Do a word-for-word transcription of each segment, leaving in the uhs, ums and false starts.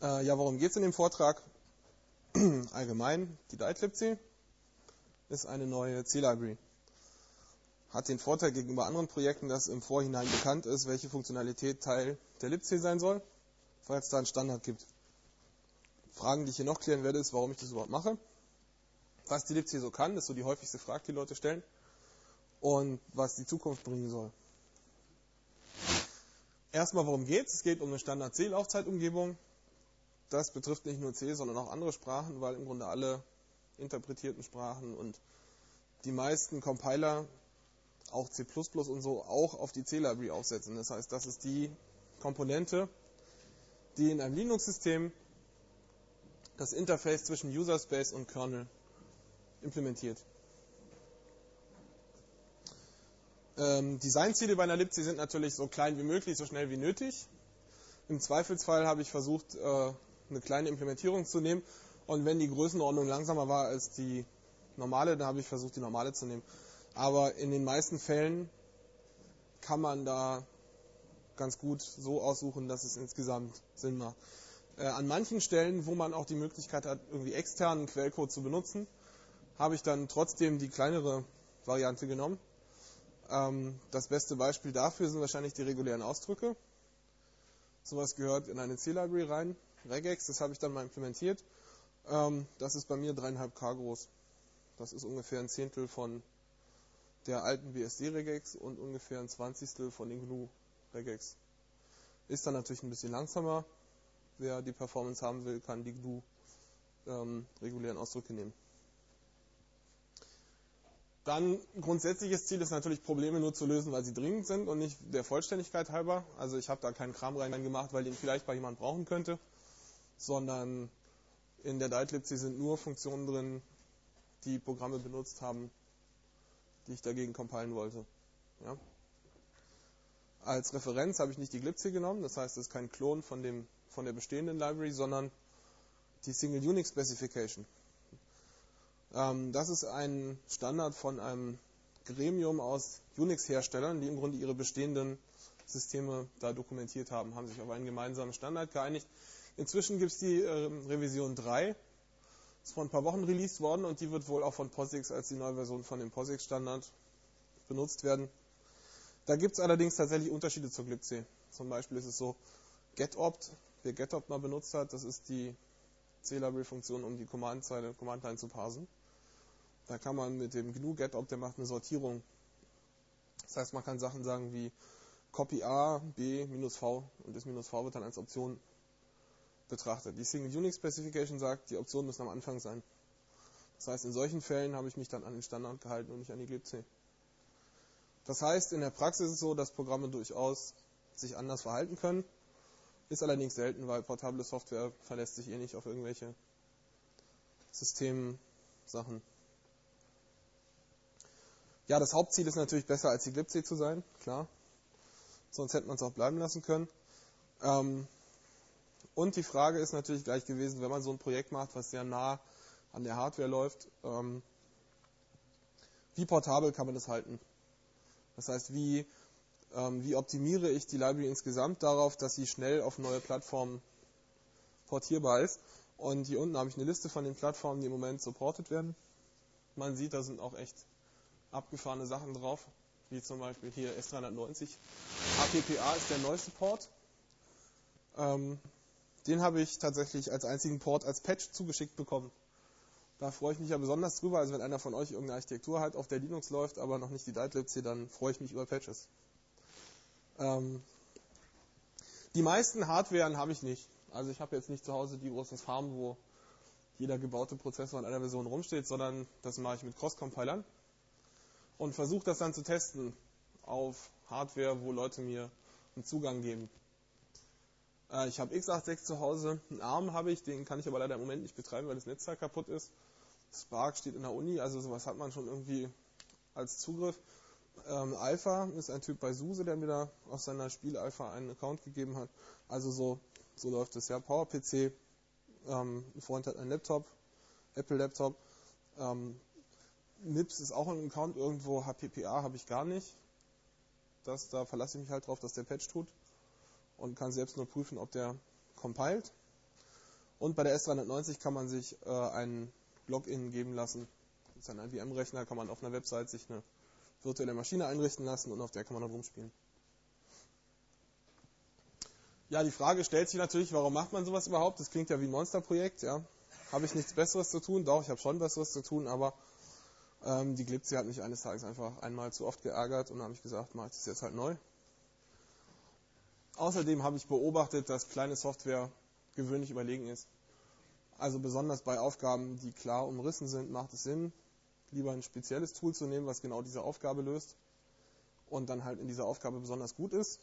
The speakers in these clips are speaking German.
Äh, ja, worum geht es in dem Vortrag? Allgemein, die DietLibC ist eine neue C-Library. Hat den Vorteil gegenüber anderen Projekten, dass im Vorhinein bekannt ist, welche Funktionalität Teil der libc sein soll, falls es da einen Standard gibt. Fragen, die ich hier noch klären werde, ist, warum ich das überhaupt mache. Was die libc so kann, ist so die häufigste Frage, die Leute stellen. Und was die Zukunft bringen soll. Erstmal, worum geht es? Es geht um eine Standard-C-Laufzeitumgebung. Das betrifft nicht nur C, sondern auch andere Sprachen, weil im Grunde alle interpretierten Sprachen und die meisten Compiler, auch C plus plus und so, auch auf die C-Library aufsetzen. Das heißt, das ist die Komponente, die in einem Linux-System das Interface zwischen User Space und Kernel implementiert. Ähm, Designziele bei einer libc sind natürlich so klein wie möglich, so schnell wie nötig. Im Zweifelsfall habe ich versucht, äh, eine kleine Implementierung zu nehmen, und wenn die Größenordnung langsamer war als die normale, dann habe ich versucht, die normale zu nehmen. Aber in den meisten Fällen kann man da ganz gut so aussuchen, dass es insgesamt Sinn macht. Äh, an manchen Stellen, wo man auch die Möglichkeit hat, irgendwie externen Quellcode zu benutzen, habe ich dann trotzdem die kleinere Variante genommen. Ähm, das beste Beispiel dafür sind wahrscheinlich die regulären Ausdrücke. Sowas gehört in eine C-Library rein, regex, das habe ich dann mal implementiert. Ähm, das ist bei mir drei Komma fünf K groß. Das ist ungefähr ein Zehntel von der alten B S D-Regex und ungefähr ein Zwanzigstel von den G N U-Regex. Ist dann natürlich ein bisschen langsamer. Wer die Performance haben will, kann die G N U ähm, regulären Ausdrücke nehmen. Dann grundsätzliches Ziel ist natürlich, Probleme nur zu lösen, weil sie dringend sind und nicht der Vollständigkeit halber. Also ich habe da keinen Kram reingemacht, weil den vielleicht mal jemand brauchen könnte, sondern in der DietLibc sind nur Funktionen drin, die Programme benutzt haben, die ich dagegen compilen wollte. Ja. Als Referenz habe ich nicht die glibc genommen, das heißt, es ist kein Klon von, dem, von der bestehenden Library, sondern die Single Unix Specification. Ähm, das ist ein Standard von einem Gremium aus Unix-Herstellern, die im Grunde ihre bestehenden Systeme da dokumentiert haben, haben sich auf einen gemeinsamen Standard geeinigt. Inzwischen gibt es die äh, Revision drei, ist vor ein paar Wochen released worden, und die wird wohl auch von POSIX als die neue Version von dem POSIX-Standard benutzt werden. Da gibt es allerdings tatsächlich Unterschiede zur glibc. Zum Beispiel ist es so, getopt, wer getopt mal benutzt hat, das ist die C-Library-Funktion, um die Command-Zeile, Command-Line zu parsen. Da kann man mit dem G N U getopt, der macht eine Sortierung. Das heißt, man kann Sachen sagen wie Copy A, B, minus V, und das minus V wird dann als Option betrachtet. Die Single Unix Specification sagt, die Optionen müssen am Anfang sein. Das heißt, in solchen Fällen habe ich mich dann an den Standard gehalten und nicht an die glibc. Das heißt, in der Praxis ist es so, dass Programme durchaus sich anders verhalten können. Ist allerdings selten, weil portable Software verlässt sich eh nicht auf irgendwelche Systemsachen. Ja, das Hauptziel ist natürlich, besser als die glibc zu sein, klar. Sonst hätte man es auch bleiben lassen können. Ähm, und die Frage ist natürlich gleich gewesen, wenn man so ein Projekt macht, was sehr nah an der Hardware läuft, ähm, wie portabel kann man das halten? Das heißt, wie, ähm, wie optimiere ich die Library insgesamt darauf, dass sie schnell auf neue Plattformen portierbar ist? Und hier unten habe ich eine Liste von den Plattformen, die im Moment supported werden. Man sieht, da sind auch echt abgefahrene Sachen drauf, wie zum Beispiel hier S dreihundertneunzig. A P P A ist der neueste Port. Ähm, den habe ich tatsächlich als einzigen Port als Patch zugeschickt bekommen. Da freue ich mich ja besonders drüber. Also wenn einer von euch irgendeine Architektur hat, auf der Linux läuft, aber noch nicht die DietLibc, dann freue ich mich über Patches. Ähm, die meisten Hardwaren habe ich nicht. Also ich habe jetzt nicht zu Hause die großen Farmen, wo jeder gebaute Prozessor in einer Version rumsteht, sondern das mache ich mit Cross-Compilern und versuche das dann zu testen auf Hardware, wo Leute mir einen Zugang geben. Äh, ich habe x sechsundachtzig zu Hause, einen ARM habe ich, den kann ich aber leider im Moment nicht betreiben, weil das Netzteil kaputt ist. Spark steht in der Uni, also sowas hat man schon irgendwie als Zugriff. Ähm, Alpha ist ein Typ bei SUSE, der mir da aus seiner Spiel-Alpha einen Account gegeben hat. Also so, so läuft es ja. PowerPC, ähm, ein Freund hat einen Laptop, Apple-Laptop. Ähm, N I P S ist auch ein Account irgendwo, H P P A habe ich gar nicht. Das, da verlasse ich mich halt drauf, dass der Patch tut und kann selbst nur prüfen, ob der compiled. Und bei der S dreihundertneunzig kann man sich äh, ein Login geben lassen. Das ist ein I B M-Rechner, kann man auf einer Website sich eine virtuelle Maschine einrichten lassen und auf der kann man dann rumspielen. Ja, die Frage stellt sich natürlich, warum macht man sowas überhaupt? Das klingt ja wie ein Monsterprojekt. Ja. Habe ich nichts Besseres zu tun? Doch, ich habe schon Besseres zu tun, aber ähm, die glibc hat mich eines Tages einfach einmal zu oft geärgert und dann habe ich gesagt, mache ich das jetzt halt neu. Außerdem habe ich beobachtet, dass kleine Software gewöhnlich überlegen ist. Also besonders bei Aufgaben, die klar umrissen sind, macht es Sinn, lieber ein spezielles Tool zu nehmen, was genau diese Aufgabe löst und dann halt in dieser Aufgabe besonders gut ist,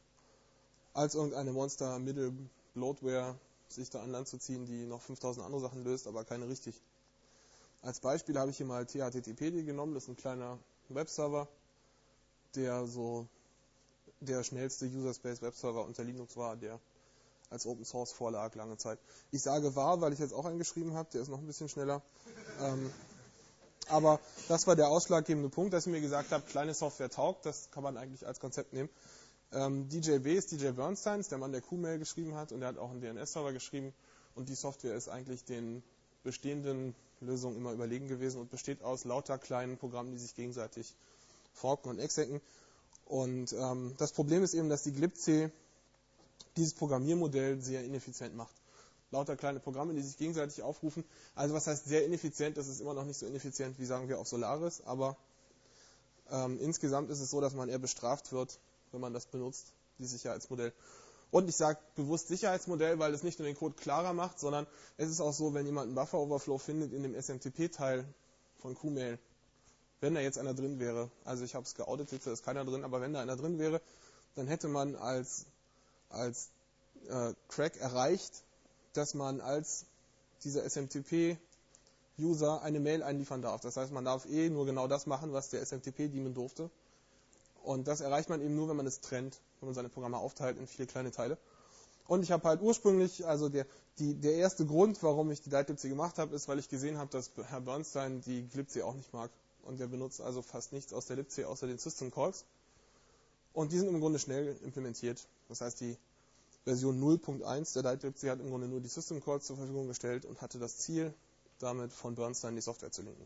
als irgendeine Monster-Middle-Bloatware sich da an Land zu ziehen, die noch fünftausend andere Sachen löst, aber keine richtig. Als Beispiel habe ich hier mal T H T T P D genommen, das ist ein kleiner Webserver, der so der schnellste User-Space-Webserver unter Linux war, der als Open Source vorlag lange Zeit. Ich sage war, weil ich jetzt auch einen geschrieben habe, der ist noch ein bisschen schneller. Ähm, aber das war der ausschlaggebende Punkt, dass ich mir gesagt habe, kleine Software taugt, das kann man eigentlich als Konzept nehmen. Ähm, D J B ist D J Bernstein, ist der Mann, der Q-Mail geschrieben hat und der hat auch einen D N S-Server geschrieben und die Software ist eigentlich den bestehenden Lösungen immer überlegen gewesen und besteht aus lauter kleinen Programmen, die sich gegenseitig forken und execken. Und ähm, das Problem ist eben, dass die glibc dieses Programmiermodell sehr ineffizient macht. Lauter kleine Programme, die sich gegenseitig aufrufen. Also was heißt sehr ineffizient? Das ist immer noch nicht so ineffizient wie, sagen wir, auf Solaris, aber ähm, insgesamt ist es so, dass man eher bestraft wird, wenn man das benutzt, dieses Sicherheitsmodell. Und ich sage bewusst Sicherheitsmodell, weil es nicht nur den Code klarer macht, sondern es ist auch so, wenn jemand einen Buffer-Overflow findet in dem S M T P-Teil von Q-Mail, wenn da jetzt einer drin wäre, also ich habe es geauditet, da ist keiner drin, aber wenn da einer drin wäre, dann hätte man als, als äh, Crack erreicht, dass man als dieser S M T P-User eine Mail einliefern darf. Das heißt, man darf eh nur genau das machen, was der S M T P-Daemon durfte. Und das erreicht man eben nur, wenn man es trennt, wenn man seine Programme aufteilt in viele kleine Teile. Und ich habe halt ursprünglich, also der, die, der erste Grund, warum ich die glibc gemacht habe, ist, weil ich gesehen habe, dass Herr Bernstein die glibc auch nicht mag. Und der benutzt also fast nichts aus der libc außer den System Calls. Und die sind im Grunde schnell implementiert. Das heißt, die Version null Punkt eins der glibc hat im Grunde nur die System Calls zur Verfügung gestellt und hatte das Ziel, damit von Bernstein die Software zu linken.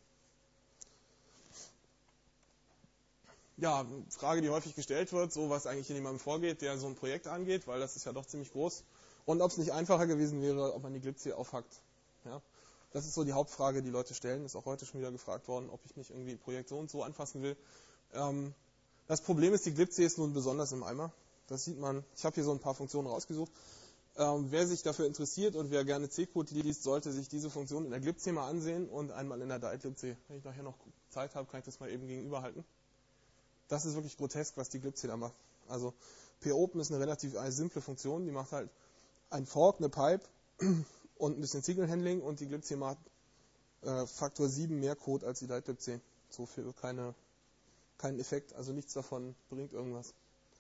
Ja, Frage, die häufig gestellt wird, so was eigentlich in jemandem vorgeht, der so ein Projekt angeht, weil das ist ja doch ziemlich groß. Und ob es nicht einfacher gewesen wäre, ob man die glibc aufhackt. Ja, das ist so die Hauptfrage, die Leute stellen. Ist auch heute schon wieder gefragt worden, ob ich nicht irgendwie ein Projekt so und so anfassen will. Ähm, das Problem ist, die glibc ist nun besonders im Eimer. Das sieht man. Ich habe hier so ein paar Funktionen rausgesucht. Ähm, wer sich dafür interessiert und wer gerne C-Code liest, sollte sich diese Funktion in der glibc mal ansehen und einmal in der glibc. Wenn ich nachher noch Zeit habe, kann ich das mal eben gegenüberhalten. Das ist wirklich grotesk, was die glibc da macht. Also popen ist eine relativ eine simple Funktion, die macht halt ein Fork, eine Pipe und ein bisschen Signal-Handling und die glibc macht äh, Faktor sieben mehr Code als die glibc. So viel keine, keinen Effekt, also nichts davon bringt irgendwas.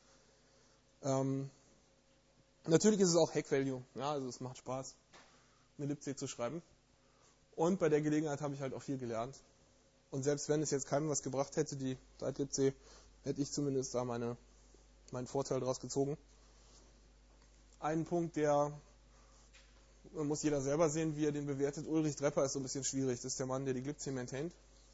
Ähm, natürlich ist es auch Hack-Value, ja, also es macht Spaß, eine libc zu schreiben. Und bei der Gelegenheit habe ich halt auch viel gelernt. Und selbst wenn es jetzt keinem was gebracht hätte, die glibc, hätte ich zumindest da meine, meinen Vorteil daraus gezogen. Ein Punkt, der muss jeder selber sehen, wie er den bewertet. Ulrich Drepper ist so ein bisschen schwierig. Das ist der Mann, der die glibc maintaint.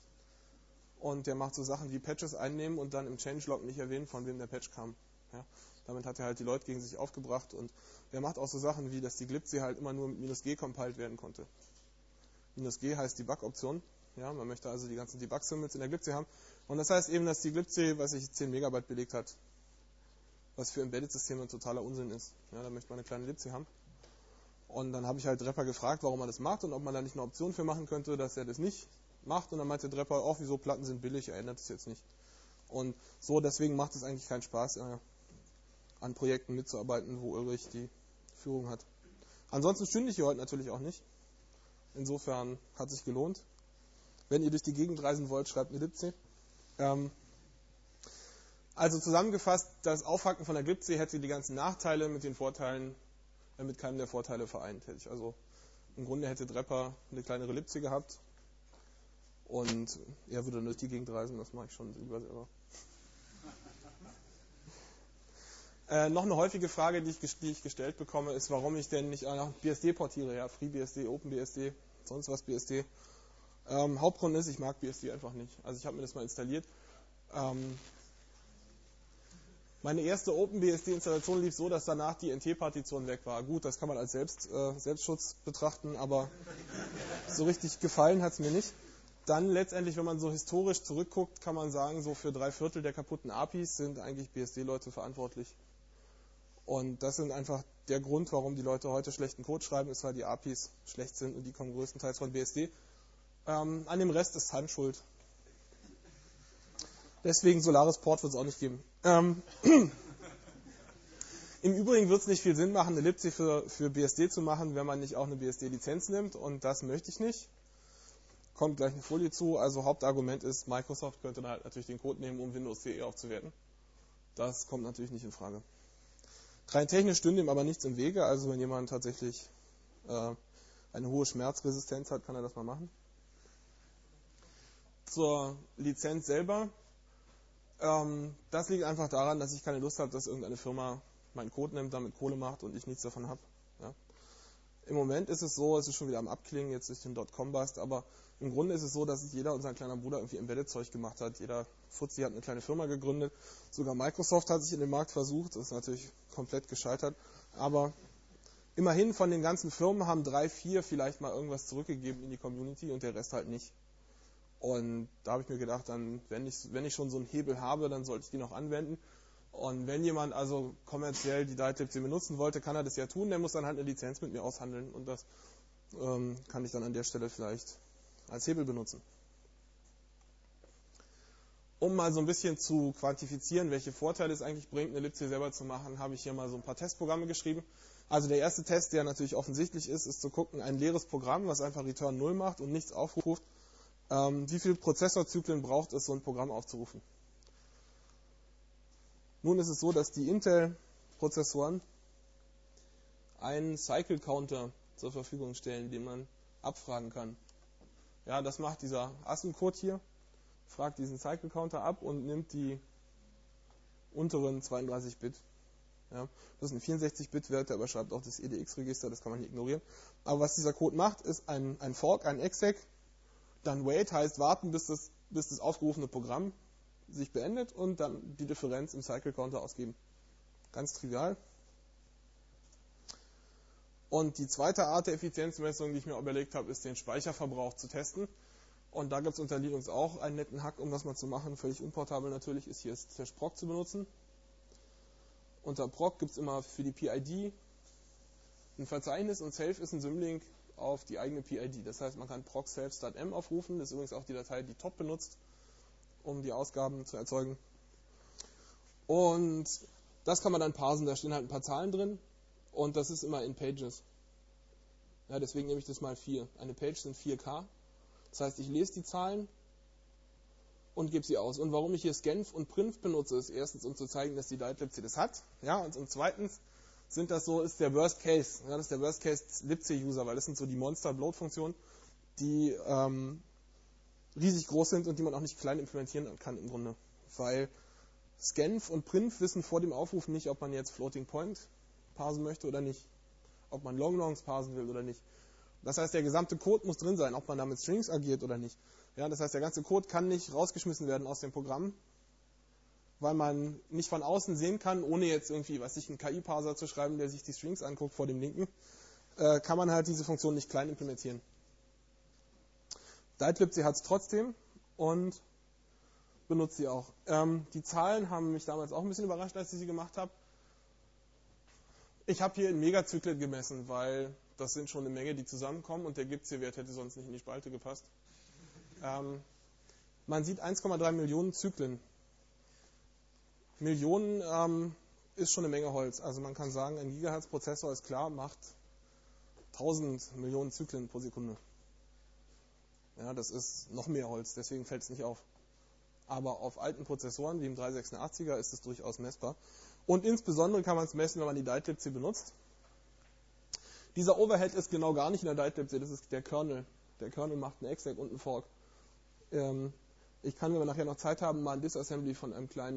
Und der macht so Sachen wie Patches einnehmen und dann im Changelog nicht erwähnen, von wem der Patch kam. Ja, damit hat er halt die Leute gegen sich aufgebracht. Und der macht auch so Sachen wie, dass die glibc halt immer nur mit minus G compiled werden konnte. minus G heißt Debug-Option. Ja, man möchte also die ganzen Debug-Symbols in der glibc haben. Und das heißt eben, dass die glibc, was ich zehn Megabyte belegt hat, was für Embedded-Systeme ein totaler Unsinn ist. Ja, da möchte man eine kleine libc haben. Und dann habe ich halt Drepper gefragt, warum er das macht und ob man da nicht eine Option für machen könnte, dass er das nicht macht. Und dann meinte Drepper, auch wieso, Platten sind billig, er ändert es jetzt nicht. Und so, deswegen macht es eigentlich keinen Spaß, äh, an Projekten mitzuarbeiten, wo Ulrich die Führung hat. Ansonsten stünde ich hier heute natürlich auch nicht. Insofern hat sich gelohnt. Wenn ihr durch die Gegend reisen wollt, schreibt eine libc. Ähm, also zusammengefasst, das Aufhacken von der glibc hätte die ganzen Nachteile mit den Vorteilen, äh, mit keinem der Vorteile vereint. Hätte ich also im Grunde hätte Drepper eine kleinere libc gehabt und er würde durch die Gegend reisen, das mache ich schon lieber selber. Äh, noch eine häufige Frage, die ich, die ich gestellt bekomme, ist, warum ich denn nicht nach B S D portiere. Ja, FreeBSD, OpenBSD, sonst was B S D. Ähm, Hauptgrund ist, ich mag B S D einfach nicht. Also ich habe mir das mal installiert. Ähm, meine erste OpenBSD-Installation lief so, dass danach die N T-Partition weg war. Gut, das kann man als Selbst, äh, Selbstschutz betrachten, aber so richtig gefallen hat es mir nicht. Dann letztendlich, wenn man so historisch zurückguckt, kann man sagen, so für drei Viertel der kaputten A P Is sind eigentlich B S D-Leute verantwortlich. Und das sind einfach der Grund, warum die Leute heute schlechten Code schreiben, ist, weil die A P Is schlecht sind und die kommen größtenteils von B S D. Ähm, an dem Rest ist Hand schuld. Deswegen Solaris Port wird es auch nicht geben. Ähm, Im Übrigen wird es nicht viel Sinn machen, eine libc für, für B S D zu machen, wenn man nicht auch eine B S D-Lizenz nimmt. Und das möchte ich nicht. Kommt gleich eine Folie zu. Also Hauptargument ist, Microsoft könnte dann halt natürlich den Code nehmen, um Windows C E aufzuwerten. Das kommt natürlich nicht in Frage. Rein technisch stünde ihm aber nichts im Wege. Also wenn jemand tatsächlich äh, eine hohe Schmerzresistenz hat, kann er das mal machen. Zur Lizenz selber. Ähm, das liegt einfach daran, dass ich keine Lust habe, dass irgendeine Firma meinen Code nimmt, damit Kohle macht und ich nichts davon habe. Ja. Im Moment ist es so, es ist schon wieder am Abklingen, jetzt durch den Dotcom-Bust, aber im Grunde ist es so, dass sich jeder, unser kleiner Bruder, irgendwie Embedded-Zeug gemacht hat. Jeder Fuzzi hat eine kleine Firma gegründet. Sogar Microsoft hat sich in den Markt versucht. Das ist natürlich komplett gescheitert. Aber immerhin von den ganzen Firmen haben drei, vier vielleicht mal irgendwas zurückgegeben in die Community und der Rest halt nicht. Und da habe ich mir gedacht, dann, wenn ich, wenn ich schon so einen Hebel habe, dann sollte ich die noch anwenden. Und wenn jemand also kommerziell die DietLibc benutzen wollte, kann er das ja tun. Der muss dann halt eine Lizenz mit mir aushandeln. Und das ähm, kann ich dann an der Stelle vielleicht als Hebel benutzen. Um mal so ein bisschen zu quantifizieren, welche Vorteile es eigentlich bringt, eine libc selber zu machen, habe ich hier mal so ein paar Testprogramme geschrieben. Also der erste Test, der natürlich offensichtlich ist, ist zu gucken, ein leeres Programm, was einfach Return null macht und nichts aufruft, ähm, wie viele Prozessorzyklen braucht es, so ein Programm aufzurufen. Nun ist es so, dass die Intel-Prozessoren einen Cycle-Counter zur Verfügung stellen, den man abfragen kann. Ja, das macht dieser ASM-Code hier, fragt diesen Cycle-Counter ab und nimmt die unteren zweiunddreißig Bit. Ja, das ist ein vierundsechzig Bit Wert, der überschreibt auch das E D X-Register, das kann man hier ignorieren. Aber was dieser Code macht, ist ein, ein Fork, ein Exec, dann Wait heißt warten, bis das, bis das aufgerufene Programm sich beendet und dann die Differenz im Cycle-Counter ausgeben. Ganz trivial. Und die zweite Art der Effizienzmessung, die ich mir überlegt habe, ist den Speicherverbrauch zu testen. Und da gibt es unter Linux auch einen netten Hack, um das mal zu machen. Völlig unportabel natürlich ist hier slash proc zu benutzen. Unter proc gibt es immer für die P I D ein Verzeichnis und self ist ein Symlink auf die eigene P I D. Das heißt, man kann proc self start m aufrufen. Das ist übrigens auch die Datei, die top benutzt, um die Ausgaben zu erzeugen. Und das kann man dann parsen. Da stehen halt ein paar Zahlen drin. Und das ist immer in Pages. Ja, deswegen nehme ich das mal vier. Eine Page sind vier K. Das heißt, ich lese die Zahlen und gebe sie aus. Und warum ich hier scanf und print benutze, ist erstens, um zu zeigen, dass die DietLibc das hat. Ja, und, und zweitens sind das so, ist der Worst Case. Ja, das ist der Worst Case libc-User, weil das sind so die Monster-Bloat-Funktionen, die ähm, riesig groß sind und die man auch nicht klein implementieren kann im Grunde. Weil scanf und print wissen vor dem Aufruf nicht, ob man jetzt Floating Point parsen möchte oder nicht. Ob man Long Longs parsen will oder nicht. Das heißt, der gesamte Code muss drin sein, ob man da mit Strings agiert oder nicht. Ja, das heißt, der ganze Code kann nicht rausgeschmissen werden aus dem Programm, weil man nicht von außen sehen kann, ohne jetzt irgendwie, was ich, einen K I-Parser zu schreiben, der sich die Strings anguckt vor dem Linken, äh, kann man halt diese Funktion nicht klein implementieren. DietLibc hat es trotzdem und benutzt sie auch. Ähm, die Zahlen haben mich damals auch ein bisschen überrascht, als ich sie gemacht habe. Ich habe hier in Megazyklen gemessen, weil das sind schon eine Menge, die zusammenkommen und der G I P C-Wert hätte sonst nicht in die Spalte gepasst. Ähm, man sieht eins Komma drei Millionen Zyklen. Millionen ähm, ist schon eine Menge Holz. Also man kann sagen, ein Gigahertz-Prozessor ist klar, macht tausend Millionen Zyklen pro Sekunde. Ja, das ist noch mehr Holz, deswegen fällt es nicht auf. Aber auf alten Prozessoren wie im dreihundertsechsundachtziger ist es durchaus messbar. Und insbesondere kann man es messen, wenn man die DietLibc benutzt. Dieser Overhead ist genau gar nicht in der DietLibc, das ist der Kernel. Der Kernel macht einen Exec und einen Fork. Ähm, ich kann, wenn wir nachher noch Zeit haben, mal ein Disassembly von einem kleinen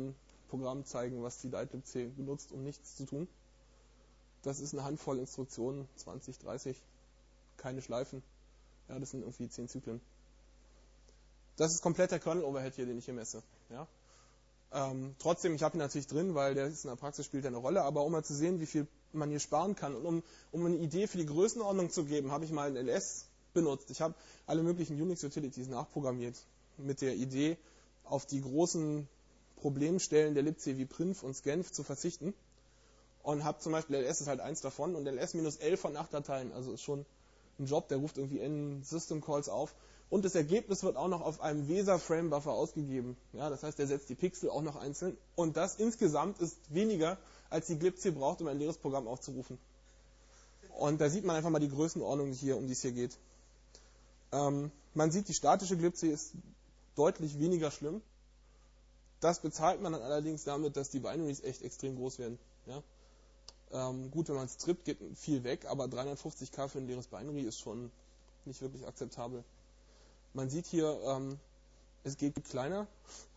Programm zeigen, was die DietLibC benutzt, um nichts zu tun. Das ist eine Handvoll Instruktionen, zwanzig, dreißig, keine Schleifen. Ja, das sind irgendwie zehn Zyklen. Das ist komplett der Kernel-Overhead hier, den ich hier messe. Ja? Ähm, trotzdem, ich habe ihn natürlich drin, weil der ist in der Praxis spielt eine Rolle, aber um mal zu sehen, wie viel man hier sparen kann und um, um eine Idee für die Größenordnung zu geben, habe ich mal ein L S benutzt. Ich habe alle möglichen Unix-Utilities nachprogrammiert mit der Idee, auf die großen Problemstellen der libc wie Prinf und Scanf zu verzichten und habe zum Beispiel, L S ist halt eins davon und L S minus elf von acht Dateien, also ist schon ein Job, der ruft irgendwie n System Calls auf. Und das Ergebnis wird auch noch auf einem Weser-Frame-Buffer ausgegeben. Ja, das heißt, der setzt die Pixel auch noch einzeln. Und das insgesamt ist weniger, als die glibc braucht, um ein leeres Programm aufzurufen. Und da sieht man einfach mal die Größenordnung hier, um die es hier geht. Ähm, man sieht, die statische glibc ist deutlich weniger schlimm. Das bezahlt man dann allerdings damit, dass die Binaries echt extrem groß werden. Ja? Ähm, gut, wenn man strippt, geht viel weg, aber dreihundertfünfzig K für ein leeres Binary ist schon nicht wirklich akzeptabel. Man sieht hier, ähm, es geht kleiner.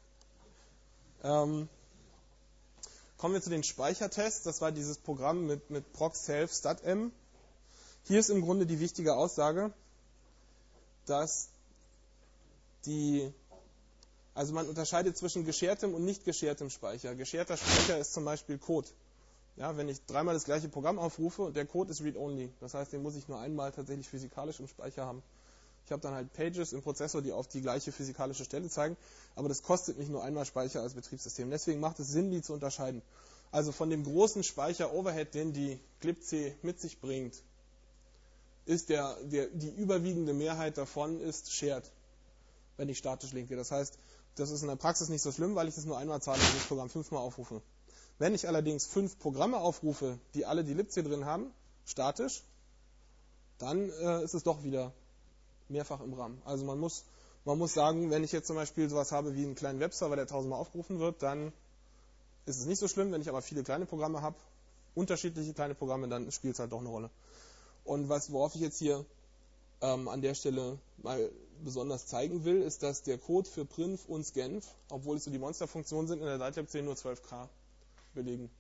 Ähm, kommen wir zu den Speichertests. Das war dieses Programm mit, mit proc-self stat-m. Hier ist im Grunde die wichtige Aussage, dass die, also man unterscheidet zwischen geschertem und nicht geschertem Speicher. Gescherter Speicher ist zum Beispiel Code. Ja, wenn ich dreimal das gleiche Programm aufrufe und der Code ist read-only, das heißt, den muss ich nur einmal tatsächlich physikalisch im Speicher haben. Ich habe dann halt Pages im Prozessor, die auf die gleiche physikalische Stelle zeigen, aber das kostet mich nur einmal Speicher als Betriebssystem. Deswegen macht es Sinn, die zu unterscheiden. Also von dem großen Speicher-Overhead, den die glibc mit sich bringt, ist der, der, die überwiegende Mehrheit davon ist shared, wenn ich statisch linke. Das heißt, das ist in der Praxis nicht so schlimm, weil ich das nur einmal zahle, wenn ich das Programm fünfmal aufrufe. Wenn ich allerdings fünf Programme aufrufe, die alle die libc drin haben, statisch, dann äh, ist es doch wieder mehrfach im RAM. Also man muss, man muss sagen, wenn ich jetzt zum Beispiel sowas habe wie einen kleinen Webserver, der tausendmal aufgerufen wird, dann ist es nicht so schlimm. Wenn ich aber viele kleine Programme habe, unterschiedliche kleine Programme, dann spielt es halt doch eine Rolle. Und was, worauf ich jetzt hier ähm, an der Stelle mal besonders zeigen will, ist, dass der Code für Prinf und Scanf, obwohl es so die Monsterfunktionen sind, in der DietLibc nur zwölf K belegen.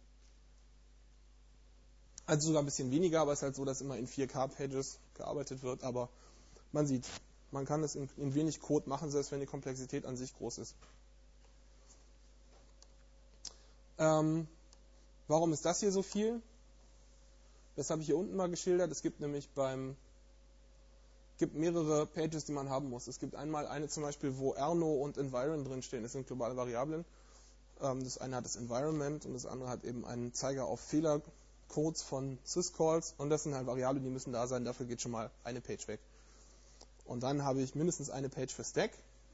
Also sogar ein bisschen weniger, aber es ist halt so, dass immer in vier K Pages gearbeitet wird, aber man sieht, man kann es in, in wenig Code machen, selbst wenn die Komplexität an sich groß ist. Ähm, warum ist das hier so viel? Das habe ich hier unten mal geschildert. Es gibt nämlich beim gibt mehrere Pages, die man haben muss. Es gibt einmal eine zum Beispiel, wo Erno und Environ drinstehen. Das sind globale Variablen. Ähm, das eine hat das Environment und das andere hat eben einen Zeiger auf Fehlercodes von syscalls. Und das sind halt Variablen, die müssen da sein. Dafür geht schon mal eine Page weg. Und dann habe ich mindestens eine Page für Stack.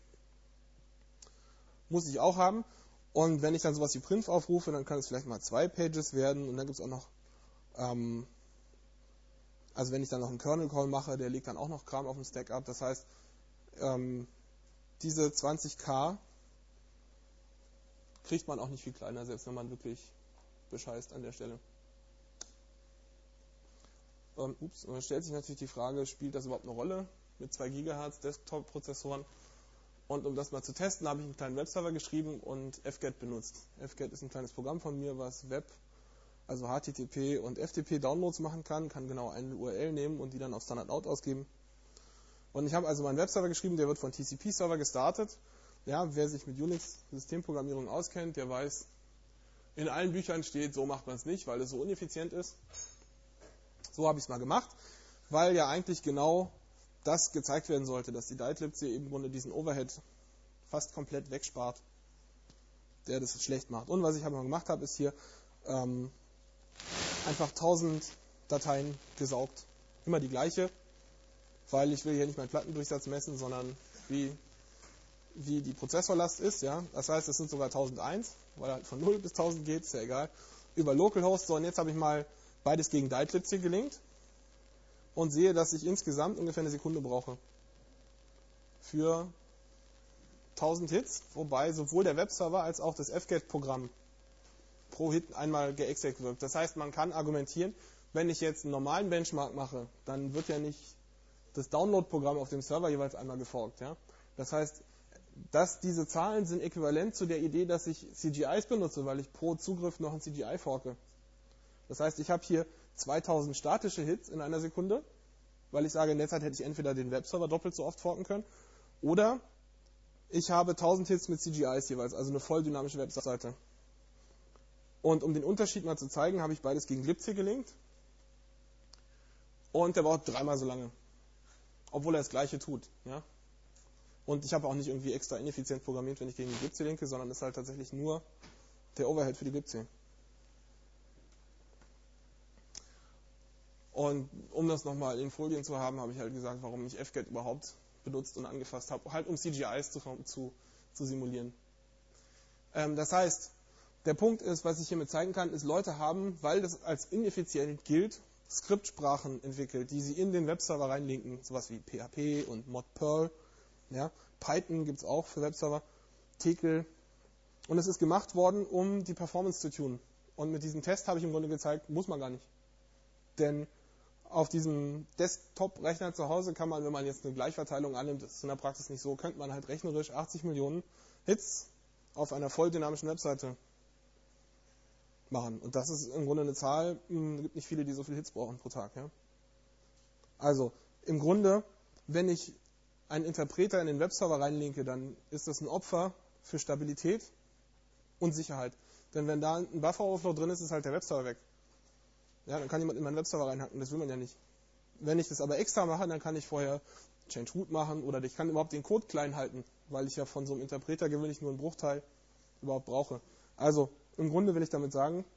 Muss ich auch haben. Und wenn ich dann sowas wie Prinf aufrufe, dann kann es vielleicht mal zwei Pages werden. Und dann gibt es auch noch, ähm, also wenn ich dann noch einen Kernel-Call mache, der legt dann auch noch Kram auf dem Stack ab. Das heißt, ähm, diese zwanzig K kriegt man auch nicht viel kleiner, selbst wenn man wirklich bescheißt an der Stelle. Ähm, ups, und dann stellt sich natürlich die Frage, spielt das überhaupt eine Rolle? Mit zwei Gigahertz Desktop-Prozessoren. Und um das mal zu testen, habe ich einen kleinen Webserver geschrieben und F get benutzt. F get ist ein kleines Programm von mir, was Web, also H T T P und F T P Downloads machen kann, kann genau eine U R L nehmen und die dann auf Standard-Out ausgeben. Und ich habe also meinen Webserver geschrieben, der wird von T C P-Server gestartet. Ja, wer sich mit Unix-Systemprogrammierung auskennt, der weiß, in allen Büchern steht, so macht man es nicht, weil es so ineffizient ist. So habe ich es mal gemacht, weil ja eigentlich genau das gezeigt werden sollte, dass die DietLibc eben im Grunde diesen Overhead fast komplett wegspart, der das schlecht macht. Und was ich aber gemacht habe, ist hier ähm, einfach tausend Dateien gesaugt. Immer die gleiche, weil ich will hier nicht meinen Plattendurchsatz messen, sondern wie, wie die Prozessorlast ist. Ja? Das heißt, es sind sogar tausendeins, weil halt von null bis tausend geht, ist ja egal. Über Localhost. So, und jetzt habe ich mal beides gegen DietLibc gelinkt. Und sehe, dass ich insgesamt ungefähr eine Sekunde brauche für tausend Hits, wobei sowohl der Webserver als auch das F get-Programm pro Hit einmal geexec wirkt. Das heißt, man kann argumentieren, wenn ich jetzt einen normalen Benchmark mache, dann wird ja nicht das Download-Programm auf dem Server jeweils einmal geforkt. Ja? Das heißt, dass diese Zahlen sind äquivalent zu der Idee, dass ich C G Is benutze, weil ich pro Zugriff noch ein C G I forke. Das heißt, ich habe hier zweitausend statische Hits in einer Sekunde, weil ich sage, in der Zeit hätte ich entweder den Webserver doppelt so oft forken können, oder ich habe tausend Hits mit C G Is jeweils, also eine voll dynamische Webseite. Und um den Unterschied mal zu zeigen, habe ich beides gegen glibc gelinkt. Und der braucht dreimal so lange, obwohl er das Gleiche tut. Ja? Und ich habe auch nicht irgendwie extra ineffizient programmiert, wenn ich gegen die glibc linke, sondern es ist halt tatsächlich nur der Overhead für die glibc. Und um das nochmal in Folien zu haben, habe ich halt gesagt, warum ich F get überhaupt benutzt und angefasst habe, halt um C G Is zu, zu, zu simulieren. Ähm, das heißt, der Punkt ist, was ich hiermit zeigen kann, ist, Leute haben, weil das als ineffizient gilt, Skriptsprachen entwickelt, die sie in den Webserver reinlinken, sowas wie P H P und ModPerl. Ja, Python gibt es auch für Webserver, Tekel. Und es ist gemacht worden, um die Performance zu tunen. Und mit diesem Test habe ich im Grunde gezeigt, muss man gar nicht. Denn auf diesem Desktop-Rechner zu Hause kann man, wenn man jetzt eine Gleichverteilung annimmt, das ist in der Praxis nicht so, könnte man halt rechnerisch achtzig Millionen Hits auf einer voll dynamischen Webseite machen. Und das ist im Grunde eine Zahl, es gibt nicht viele, die so viele Hits brauchen pro Tag. Ja? Also im Grunde, wenn ich einen Interpreter in den Webserver reinlinke, dann ist das ein Opfer für Stabilität und Sicherheit. Denn wenn da ein Buffer-Overflow drin ist, ist halt der Webserver weg. Ja, dann kann jemand in meinen Webserver reinhacken, das will man ja nicht. Wenn ich das aber extra mache, dann kann ich vorher Change Root machen oder ich kann überhaupt den Code klein halten, weil ich ja von so einem Interpreter gewöhnlich nur einen Bruchteil überhaupt brauche. Also im Grunde will ich damit sagen,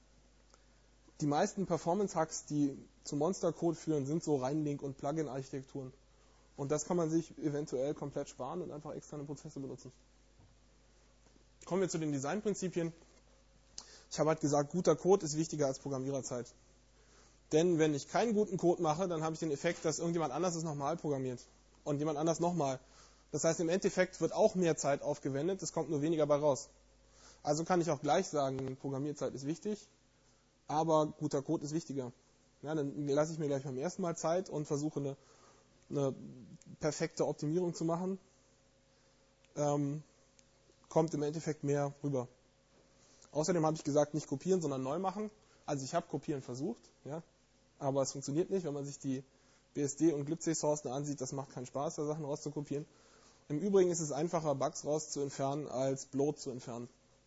die meisten Performance-Hacks, die zu Monster-Code führen, sind so Reinlink- und Plugin-Architekturen. Und das kann man sich eventuell komplett sparen und einfach externe Prozesse benutzen. Kommen wir zu den Designprinzipien. Ich habe halt gesagt, guter Code ist wichtiger als Programmiererzeit. Denn wenn ich keinen guten Code mache, dann habe ich den Effekt, dass irgendjemand anders es nochmal programmiert. Und jemand anders nochmal. Das heißt, im Endeffekt wird auch mehr Zeit aufgewendet, es kommt nur weniger bei raus. Also kann ich auch gleich sagen, Programmierzeit ist wichtig, aber guter Code ist wichtiger. Ja, dann lasse ich mir gleich beim ersten Mal Zeit und versuche eine, eine perfekte Optimierung zu machen. Ähm, kommt im Endeffekt mehr rüber. Außerdem habe ich gesagt, nicht kopieren, sondern neu machen. Also ich habe kopieren versucht, ja, aber es funktioniert nicht, wenn man sich die B S D und glibc-Sourcen ansieht, das macht keinen Spaß, da Sachen rauszukopieren. Im Übrigen ist es einfacher, Bugs raus zu entfernen, als Bloat zu entfernen.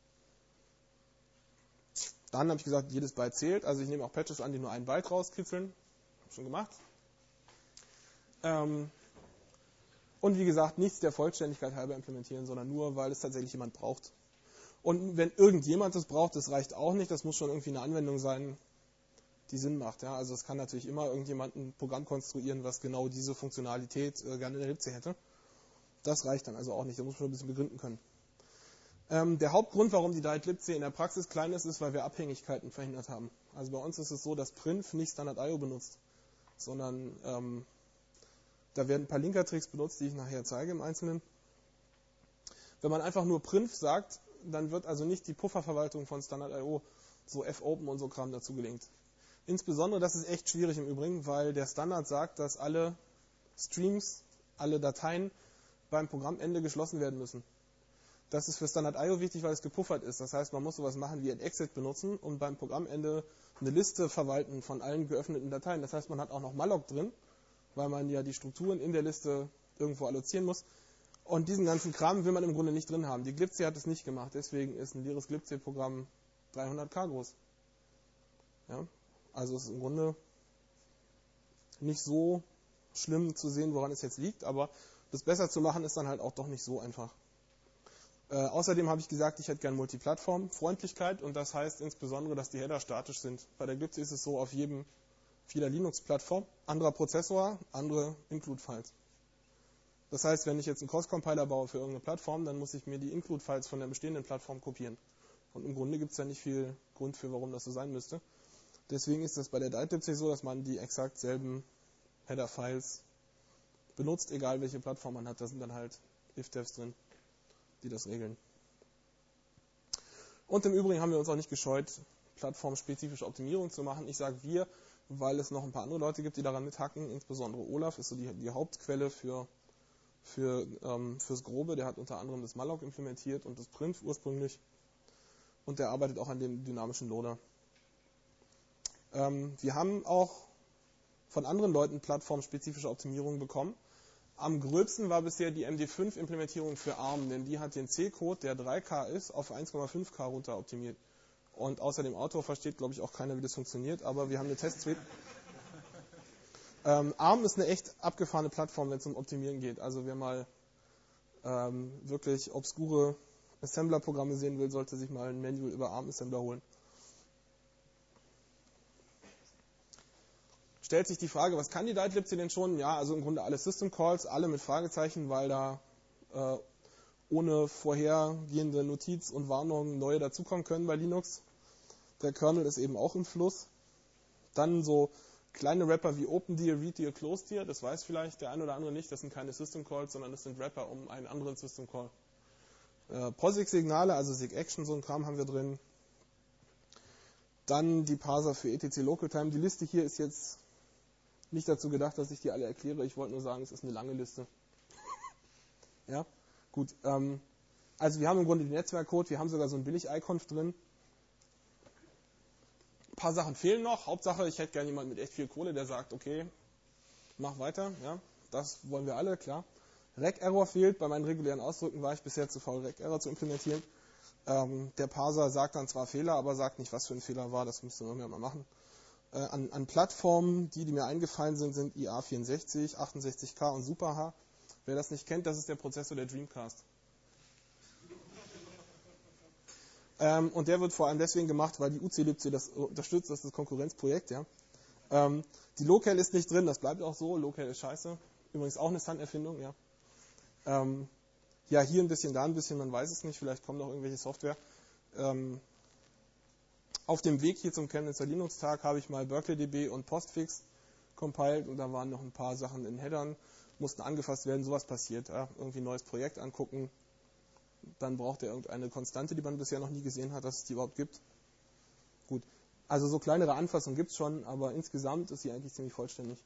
Dann habe ich gesagt, jedes Byte zählt, also ich nehme auch Patches an, die nur ein Byte rauskitzeln. Hab schon gemacht. Ähm, und wie gesagt, nichts der Vollständigkeit halber implementieren, sondern nur, weil es tatsächlich jemand braucht. Und wenn irgendjemand das braucht, das reicht auch nicht, das muss schon irgendwie eine Anwendung sein, die Sinn macht. Ja? Also es kann natürlich immer irgendjemand ein Programm konstruieren, was genau diese Funktionalität äh, gerne in der libc hätte. Das reicht dann also auch nicht, da muss man schon ein bisschen begründen können. Ähm, der Hauptgrund, warum die Direct-libc in der Praxis klein ist, ist, weil wir Abhängigkeiten verhindert haben. Also bei uns ist es so, dass Prinf nicht Standard I O benutzt, sondern ähm, da werden ein paar Linker-Tricks benutzt, die ich nachher zeige im Einzelnen. Wenn man einfach nur Prinf sagt, dann wird also nicht die Pufferverwaltung von Standard I O, so fopen und so Kram dazu gelinkt. Insbesondere, das ist echt schwierig im Übrigen, weil der Standard sagt, dass alle Streams, alle Dateien beim Programmende geschlossen werden müssen. Das ist für Standard I O wichtig, weil es gepuffert ist. Das heißt, man muss sowas machen wie ein Exit benutzen und beim Programmende eine Liste verwalten von allen geöffneten Dateien. Das heißt, man hat auch noch malloc drin, weil man ja die Strukturen in der Liste irgendwo allozieren muss. Und diesen ganzen Kram will man im Grunde nicht drin haben. Die glibc hat es nicht gemacht, deswegen ist ein leeres glibc-Programm dreihundert K groß. Ja? Also es ist im Grunde nicht so schlimm zu sehen, woran es jetzt liegt, aber das besser zu machen ist dann halt auch doch nicht so einfach. Äh, außerdem habe ich gesagt, ich hätte gern Multiplattform-Freundlichkeit und das heißt insbesondere, dass die Header statisch sind. Bei der glibc ist es so, auf jedem vieler Linux-Plattform, anderer Prozessor, andere Include-Files. Das heißt, wenn ich jetzt einen Cross-Compiler baue für irgendeine Plattform, dann muss ich mir die Include-Files von der bestehenden Plattform kopieren. Und im Grunde gibt es ja nicht viel Grund für, warum das so sein müsste. Deswegen ist das bei der Direct-libc so, dass man die exakt selben Header-Files benutzt, egal welche Plattform man hat. Da sind dann halt if-devs drin, die das regeln. Und im Übrigen haben wir uns auch nicht gescheut, plattformspezifische Optimierung zu machen. Ich sage wir, weil es noch ein paar andere Leute gibt, die daran mithacken. Insbesondere Olaf ist so die, die Hauptquelle für für ähm, fürs Grobe. Der hat unter anderem das malloc implementiert und das print ursprünglich. Und der arbeitet auch an dem dynamischen Loader. Ähm, wir haben auch von anderen Leuten plattformspezifische Optimierungen bekommen. Am gröbsten war bisher die M D fünf Implementierung für ARM, denn die hat den C-Code, der drei K ist, auf eins Komma fünf K runter optimiert. Und außer dem Autor versteht, glaube ich, auch keiner, wie das funktioniert, aber wir haben eine Testsuite. ähm, ARM ist eine echt abgefahrene Plattform, wenn es um Optimieren geht. Also wer mal ähm, wirklich obskure Assembler-Programme sehen will, sollte sich mal ein Manual über ARM-Assembler holen. Stellt sich die Frage, was kann die Dite-Libc denn schon? Ja, also im Grunde alle System Calls, alle mit Fragezeichen, weil da äh, ohne vorhergehende Notiz und Warnung neue dazukommen können bei Linux. Der Kernel ist eben auch im Fluss. Dann so kleine Wrapper wie OpenDir, ReadDir, CloseDir, das weiß vielleicht der eine oder andere nicht, das sind keine System Calls, sondern das sind Wrapper um einen anderen System Call. Äh, POSIX-Signale, also SIG-Action, so ein Kram haben wir drin. Dann die Parser für E T C Local Time. Die Liste hier ist jetzt nicht dazu gedacht, dass ich die alle erkläre. Ich wollte nur sagen, es ist eine lange Liste. Ja, gut. Ähm, also wir haben im Grunde den Netzwerkcode, wir haben sogar so ein Billig-Iconf drin. Ein paar Sachen fehlen noch. Hauptsache, ich hätte gerne jemanden mit echt viel Kohle, der sagt, okay, mach weiter. Ja, das wollen wir alle, klar. Rec-Error fehlt. Bei meinen regulären Ausdrücken war ich bisher zu faul, Rec-Error zu implementieren. Ähm, der Parser sagt dann zwar Fehler, aber sagt nicht, was für ein Fehler war. Das müsste man mal machen. Äh, an, an Plattformen, die, die mir eingefallen sind, sind I A vierundsechzig, achtundsechzig K und SuperH. Wer das nicht kennt, das ist der Prozessor der Dreamcast. Ähm, und der wird vor allem deswegen gemacht, weil die U C libc das unterstützt, das ist das Konkurrenzprojekt. Ja. Ähm, die Local ist nicht drin, das bleibt auch so. Local ist scheiße. Übrigens auch eine Sun-Erfindung. Ja. Ähm, ja, hier ein bisschen, da ein bisschen, man weiß es nicht. Vielleicht kommt noch irgendwelche Software. Ähm, auf dem Weg hier zum Chemnitzer Linux-Tag habe ich mal BerkeleyDB und Postfix compiled und da waren noch ein paar Sachen in Headern, mussten angefasst werden. Sowas passiert. Ja. Irgendwie ein neues Projekt angucken. Dann braucht er irgendeine Konstante, die man bisher noch nie gesehen hat, dass es die überhaupt gibt. Gut, also so kleinere Anfassungen gibt es schon, aber insgesamt ist sie eigentlich ziemlich vollständig.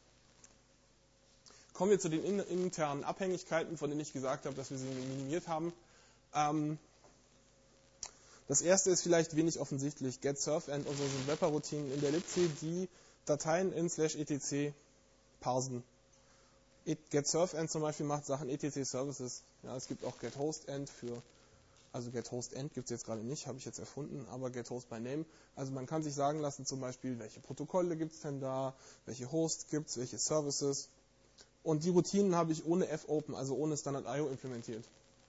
Kommen wir zu den in, internen Abhängigkeiten, von denen ich gesagt habe, dass wir sie minimiert haben. Ähm, das erste ist vielleicht wenig offensichtlich. GetSurfEnd und so sind Wrapper-Routinen in der libc, die Dateien in slash etc parsen. GetSurfEnd zum Beispiel macht Sachen etc Services. Ja, es gibt auch GetHostEnd für, also GetHostEnd gibt es jetzt gerade nicht, habe ich jetzt erfunden, aber GetHostByName. Also man kann sich sagen lassen zum Beispiel, welche Protokolle gibt es denn da, welche Hosts gibt es, welche Services. Und die Routinen habe ich ohne fopen, also ohne Standard I O implementiert.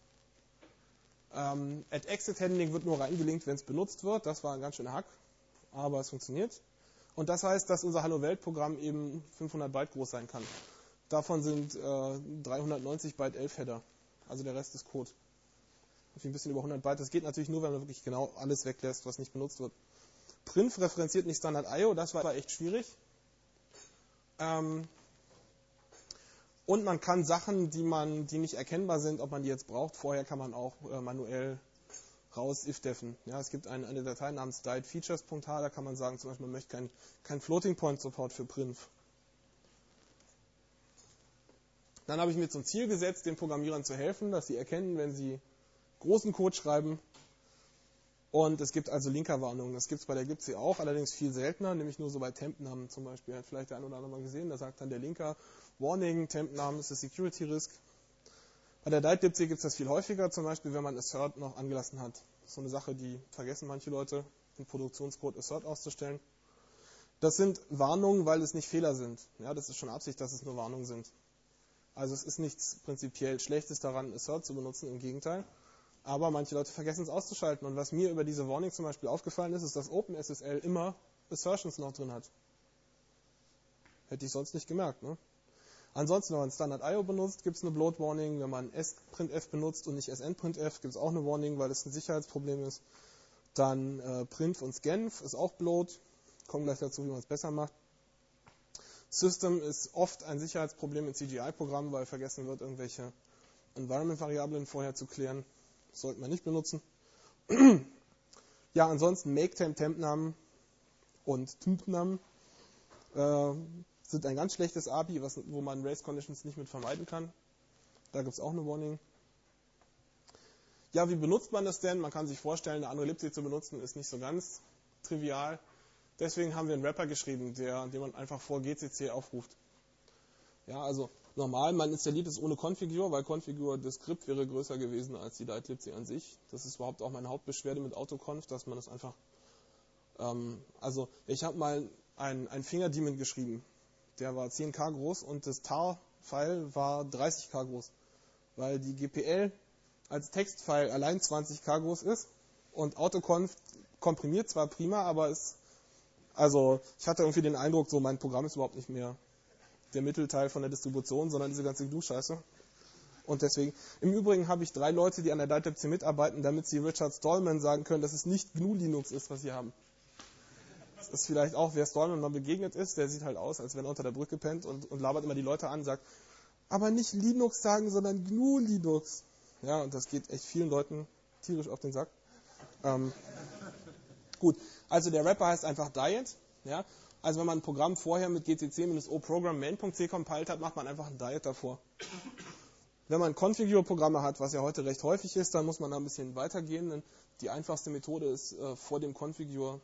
Ähm, At-Exit-Handling wird nur reingelinkt, wenn es benutzt wird. Das war ein ganz schöner Hack, aber es funktioniert. Und das heißt, dass unser Hallo-Welt-Programm eben fünfhundert Byte groß sein kann. Davon sind äh, dreihundertneunzig Byte elf Header. Also der Rest ist Code. Ein bisschen über hundert Byte. Das geht natürlich nur, wenn man wirklich genau alles weglässt, was nicht benutzt wird. Print referenziert nicht Standard I O. Das war echt schwierig. Ähm und man kann Sachen, die man, die nicht erkennbar sind, ob man die jetzt braucht, vorher kann man auch äh, manuell raus ifdeffen. Ja, es gibt eine, eine Datei namens ditefeatures.h, da kann man sagen, zum Beispiel, man möchte kein, kein Floating Point Support für Print. Dann habe ich mir zum Ziel gesetzt, den Programmierern zu helfen, dass sie erkennen, wenn sie großen Code schreiben. Und es gibt also Linkerwarnungen. Das gibt es bei der libc auch, allerdings viel seltener, nämlich nur so bei Tempnamen zum Beispiel. Hat vielleicht der eine oder andere mal gesehen, da sagt dann der Linker, Warning, Tempnamen ist a Security Risk. Bei der Dite-libc gibt es das viel häufiger, zum Beispiel, wenn man Assert noch angelassen hat. Das ist so eine Sache, die vergessen manche Leute, im Produktionscode Assert auszustellen. Das sind Warnungen, weil es nicht Fehler sind. Ja, das ist schon Absicht, dass es nur Warnungen sind. Also es ist nichts prinzipiell Schlechtes daran, Assert zu benutzen, im Gegenteil. Aber manche Leute vergessen es auszuschalten. Und was mir über diese Warning zum Beispiel aufgefallen ist, ist, dass OpenSSL immer Assertions noch drin hat. Hätte ich sonst nicht gemerkt. Ne? Ansonsten, wenn man Standard I O benutzt, gibt es eine Bloat Warning. Wenn man sprintf benutzt und nicht snprintf, gibt es auch eine Warning, weil es ein Sicherheitsproblem ist. Dann äh, print und scanf ist auch Bloat. Kommen gleich dazu, wie man es besser macht. System ist oft ein Sicherheitsproblem in C G I-Programmen, weil vergessen wird, irgendwelche Environment-Variablen vorher zu klären. Das sollte man nicht benutzen. Ja, ansonsten Make-Temp, Temp-Namen und Typ-Namen äh, sind ein ganz schlechtes A P I, was, wo man Race-Conditions nicht mit vermeiden kann. Da gibt es auch eine Warning. Ja, wie benutzt man das denn? Man kann sich vorstellen, eine andere libc zu benutzen, ist nicht so ganz trivial. Deswegen haben wir einen Wrapper geschrieben, der, den man einfach vor G C C aufruft. Ja, also normal, man installiert es ohne Configure, weil Configure das Skript wäre größer gewesen als die Dite-libc an sich. Das ist überhaupt auch meine Hauptbeschwerde mit Autoconf, dass man das einfach... Ähm, also ich habe mal einen, einen Finger-Daemon geschrieben, der war zehn K groß und das tar-File war dreißig K groß, weil die G P L als Textfile allein zwanzig K groß ist und Autoconf komprimiert zwar prima, aber es, also ich hatte irgendwie den Eindruck, so mein Programm ist überhaupt nicht mehr der Mittelteil von der Distribution, sondern diese ganze G N U-Scheiße. Und deswegen, im Übrigen habe ich drei Leute, die an der Dite-libc mitarbeiten, damit sie Richard Stallman sagen können, dass es nicht G N U-Linux ist, was sie haben. Das ist vielleicht auch, wer Stallman mal begegnet ist, der sieht halt aus, als wenn er unter der Brücke pennt und, und labert immer die Leute an, sagt, aber nicht Linux sagen, sondern G N U-Linux. Ja, und das geht echt vielen Leuten tierisch auf den Sack. Ähm, gut, also der Wrapper heißt einfach Diet. Ja, also wenn man ein Programm vorher mit G C C-O Program main.c compiled hat, macht man einfach ein Diet davor. Wenn man Configure-Programme hat, was ja heute recht häufig ist, dann muss man da ein bisschen weitergehen. Denn die einfachste Methode ist, äh, vor dem Configure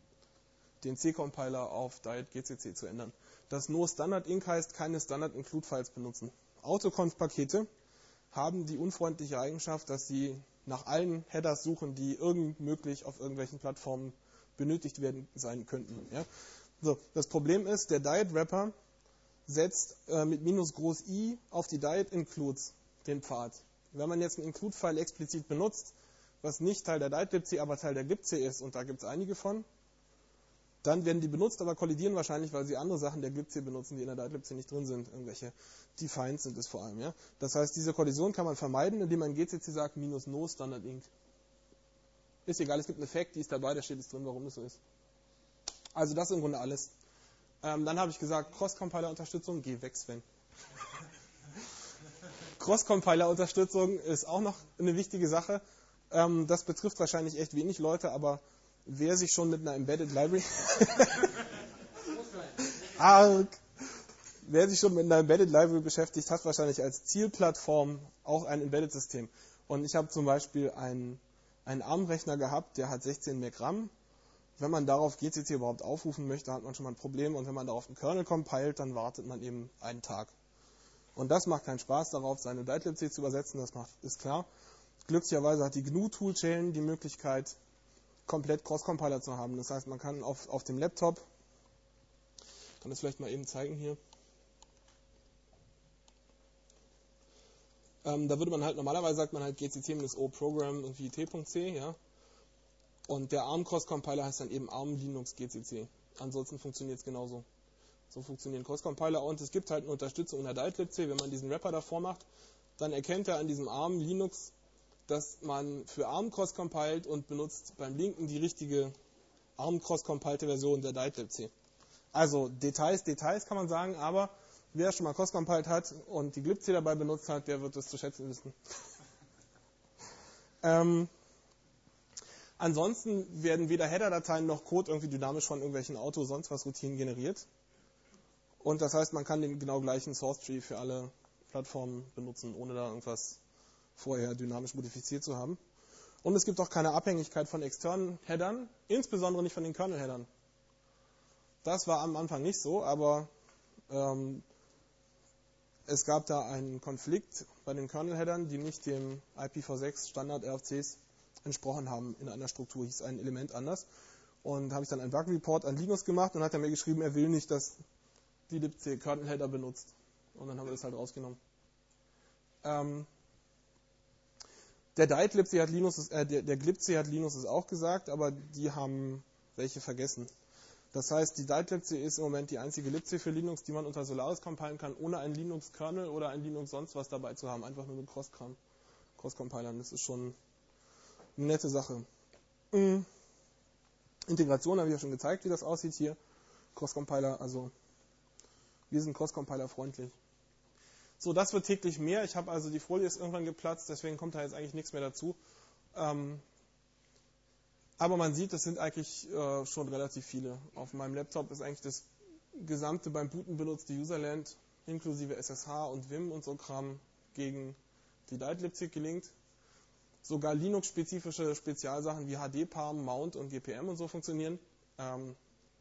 den C-Compiler auf Diet G C C zu ändern. Das No Standard Inc heißt, keine Standard Include Files benutzen. Autoconf-Pakete haben die unfreundliche Eigenschaft, dass sie nach allen Headers suchen, die irgend möglich auf irgendwelchen Plattformen benötigt werden sein könnten. Ja? So, das Problem ist, der Diet-Wrapper setzt äh, mit minus groß i auf die Diet-Includes den Pfad. Wenn man jetzt einen Include-File explizit benutzt, was nicht Teil der Dite-libc, aber Teil der glibc ist, und da gibt es einige von, dann werden die benutzt, aber kollidieren wahrscheinlich, weil sie andere Sachen der glibc benutzen, die in der Dite-libc nicht drin sind. Irgendwelche Defines sind es vor allem. Ja? Das heißt, diese Kollision kann man vermeiden, indem man in G C C sagt, minus no standard inc. Ist egal, es gibt einen Effekt, die ist dabei, da steht es drin, warum das so ist. Also das ist im Grunde alles. Ähm, dann habe ich gesagt, Cross-Compiler-Unterstützung, geh weg, Sven. Cross-Compiler-Unterstützung ist auch noch eine wichtige Sache. Ähm, das betrifft wahrscheinlich echt wenig Leute, aber wer sich schon mit einer Embedded Library Arg. Wer sich schon mit einer Embedded Library beschäftigt, hat wahrscheinlich als Zielplattform auch ein Embedded-System. Und ich habe zum Beispiel einen, einen ARM-Rechner gehabt, der hat sechzehn Meg RAM. Wenn man darauf G C C überhaupt aufrufen möchte, hat man schon mal ein Problem. Und wenn man darauf einen Kernel compilt, dann wartet man eben einen Tag. Und das macht keinen Spaß, darauf seine Dite-libc zu übersetzen, das macht, ist klar. Glücklicherweise hat die G N U-Toolchain die Möglichkeit, komplett Cross-Compiler zu haben. Das heißt, man kann auf, auf dem Laptop, ich kann das vielleicht mal eben zeigen hier, ähm, da würde man halt, normalerweise sagt man halt G C C-O Program irgendwie t.c, ja. Und der ARM Cross-Compiler heißt dann eben ARM Linux G C C. Ansonsten funktioniert es genauso. So funktionieren Cross-Compiler und es gibt halt eine Unterstützung in der Dite-libc. Wenn man diesen Wrapper davor macht, dann erkennt er an diesem ARM Linux, dass man für ARM cross-compiled und benutzt beim Linken die richtige ARM cross-compiled Version der Dite-libc. Also Details, Details kann man sagen, aber wer schon mal cross-compiled hat und die glibc dabei benutzt hat, der wird es zu schätzen wissen. ähm, ansonsten werden weder Header-Dateien noch Code irgendwie dynamisch von irgendwelchen Auto- sonst was Routinen generiert. Und das heißt, man kann den genau gleichen Source-Tree für alle Plattformen benutzen, ohne da irgendwas vorher dynamisch modifiziert zu haben. Und es gibt auch keine Abhängigkeit von externen Headern, insbesondere nicht von den Kernel-Headern. Das war am Anfang nicht so, aber ähm, es gab da einen Konflikt bei den Kernel-Headern, die nicht dem I P v sechs Standard R F Cs entsprochen haben. In einer Struktur hieß ein Element anders. Und da habe ich dann einen Bug-Report an Linus gemacht und hat er mir geschrieben, er will nicht, dass die libc Kernel-Header benutzt. Und dann haben wir das halt rausgenommen. Ähm, der Dite-libc hat Linus, äh, der, der glibc hat Linus es auch gesagt, aber die haben welche vergessen. Das heißt, die Dite-libc ist im Moment die einzige libc für Linux, die man unter Solaris compilen kann, ohne einen Linux-Kernel oder ein Linux sonst was dabei zu haben. Einfach nur mit Cross-Kram, Cross-Compilern. Das ist schon eine nette Sache. Mhm. Integration habe ich ja schon gezeigt, wie das aussieht hier. Cross-Compiler, also wir sind Cross-Compiler freundlich. So, das wird täglich mehr. Ich habe also, die Folie ist irgendwann geplatzt, deswegen kommt da jetzt eigentlich nichts mehr dazu. Ähm, aber man sieht, das sind eigentlich äh, schon relativ viele. Auf meinem Laptop ist eigentlich das gesamte beim Booten benutzte Userland, inklusive S S H und Vim und so Kram, gegen die Leitlibc gelingt. Sogar Linux-spezifische Spezialsachen wie H D Palm, Mount und G P M und so funktionieren. Ähm,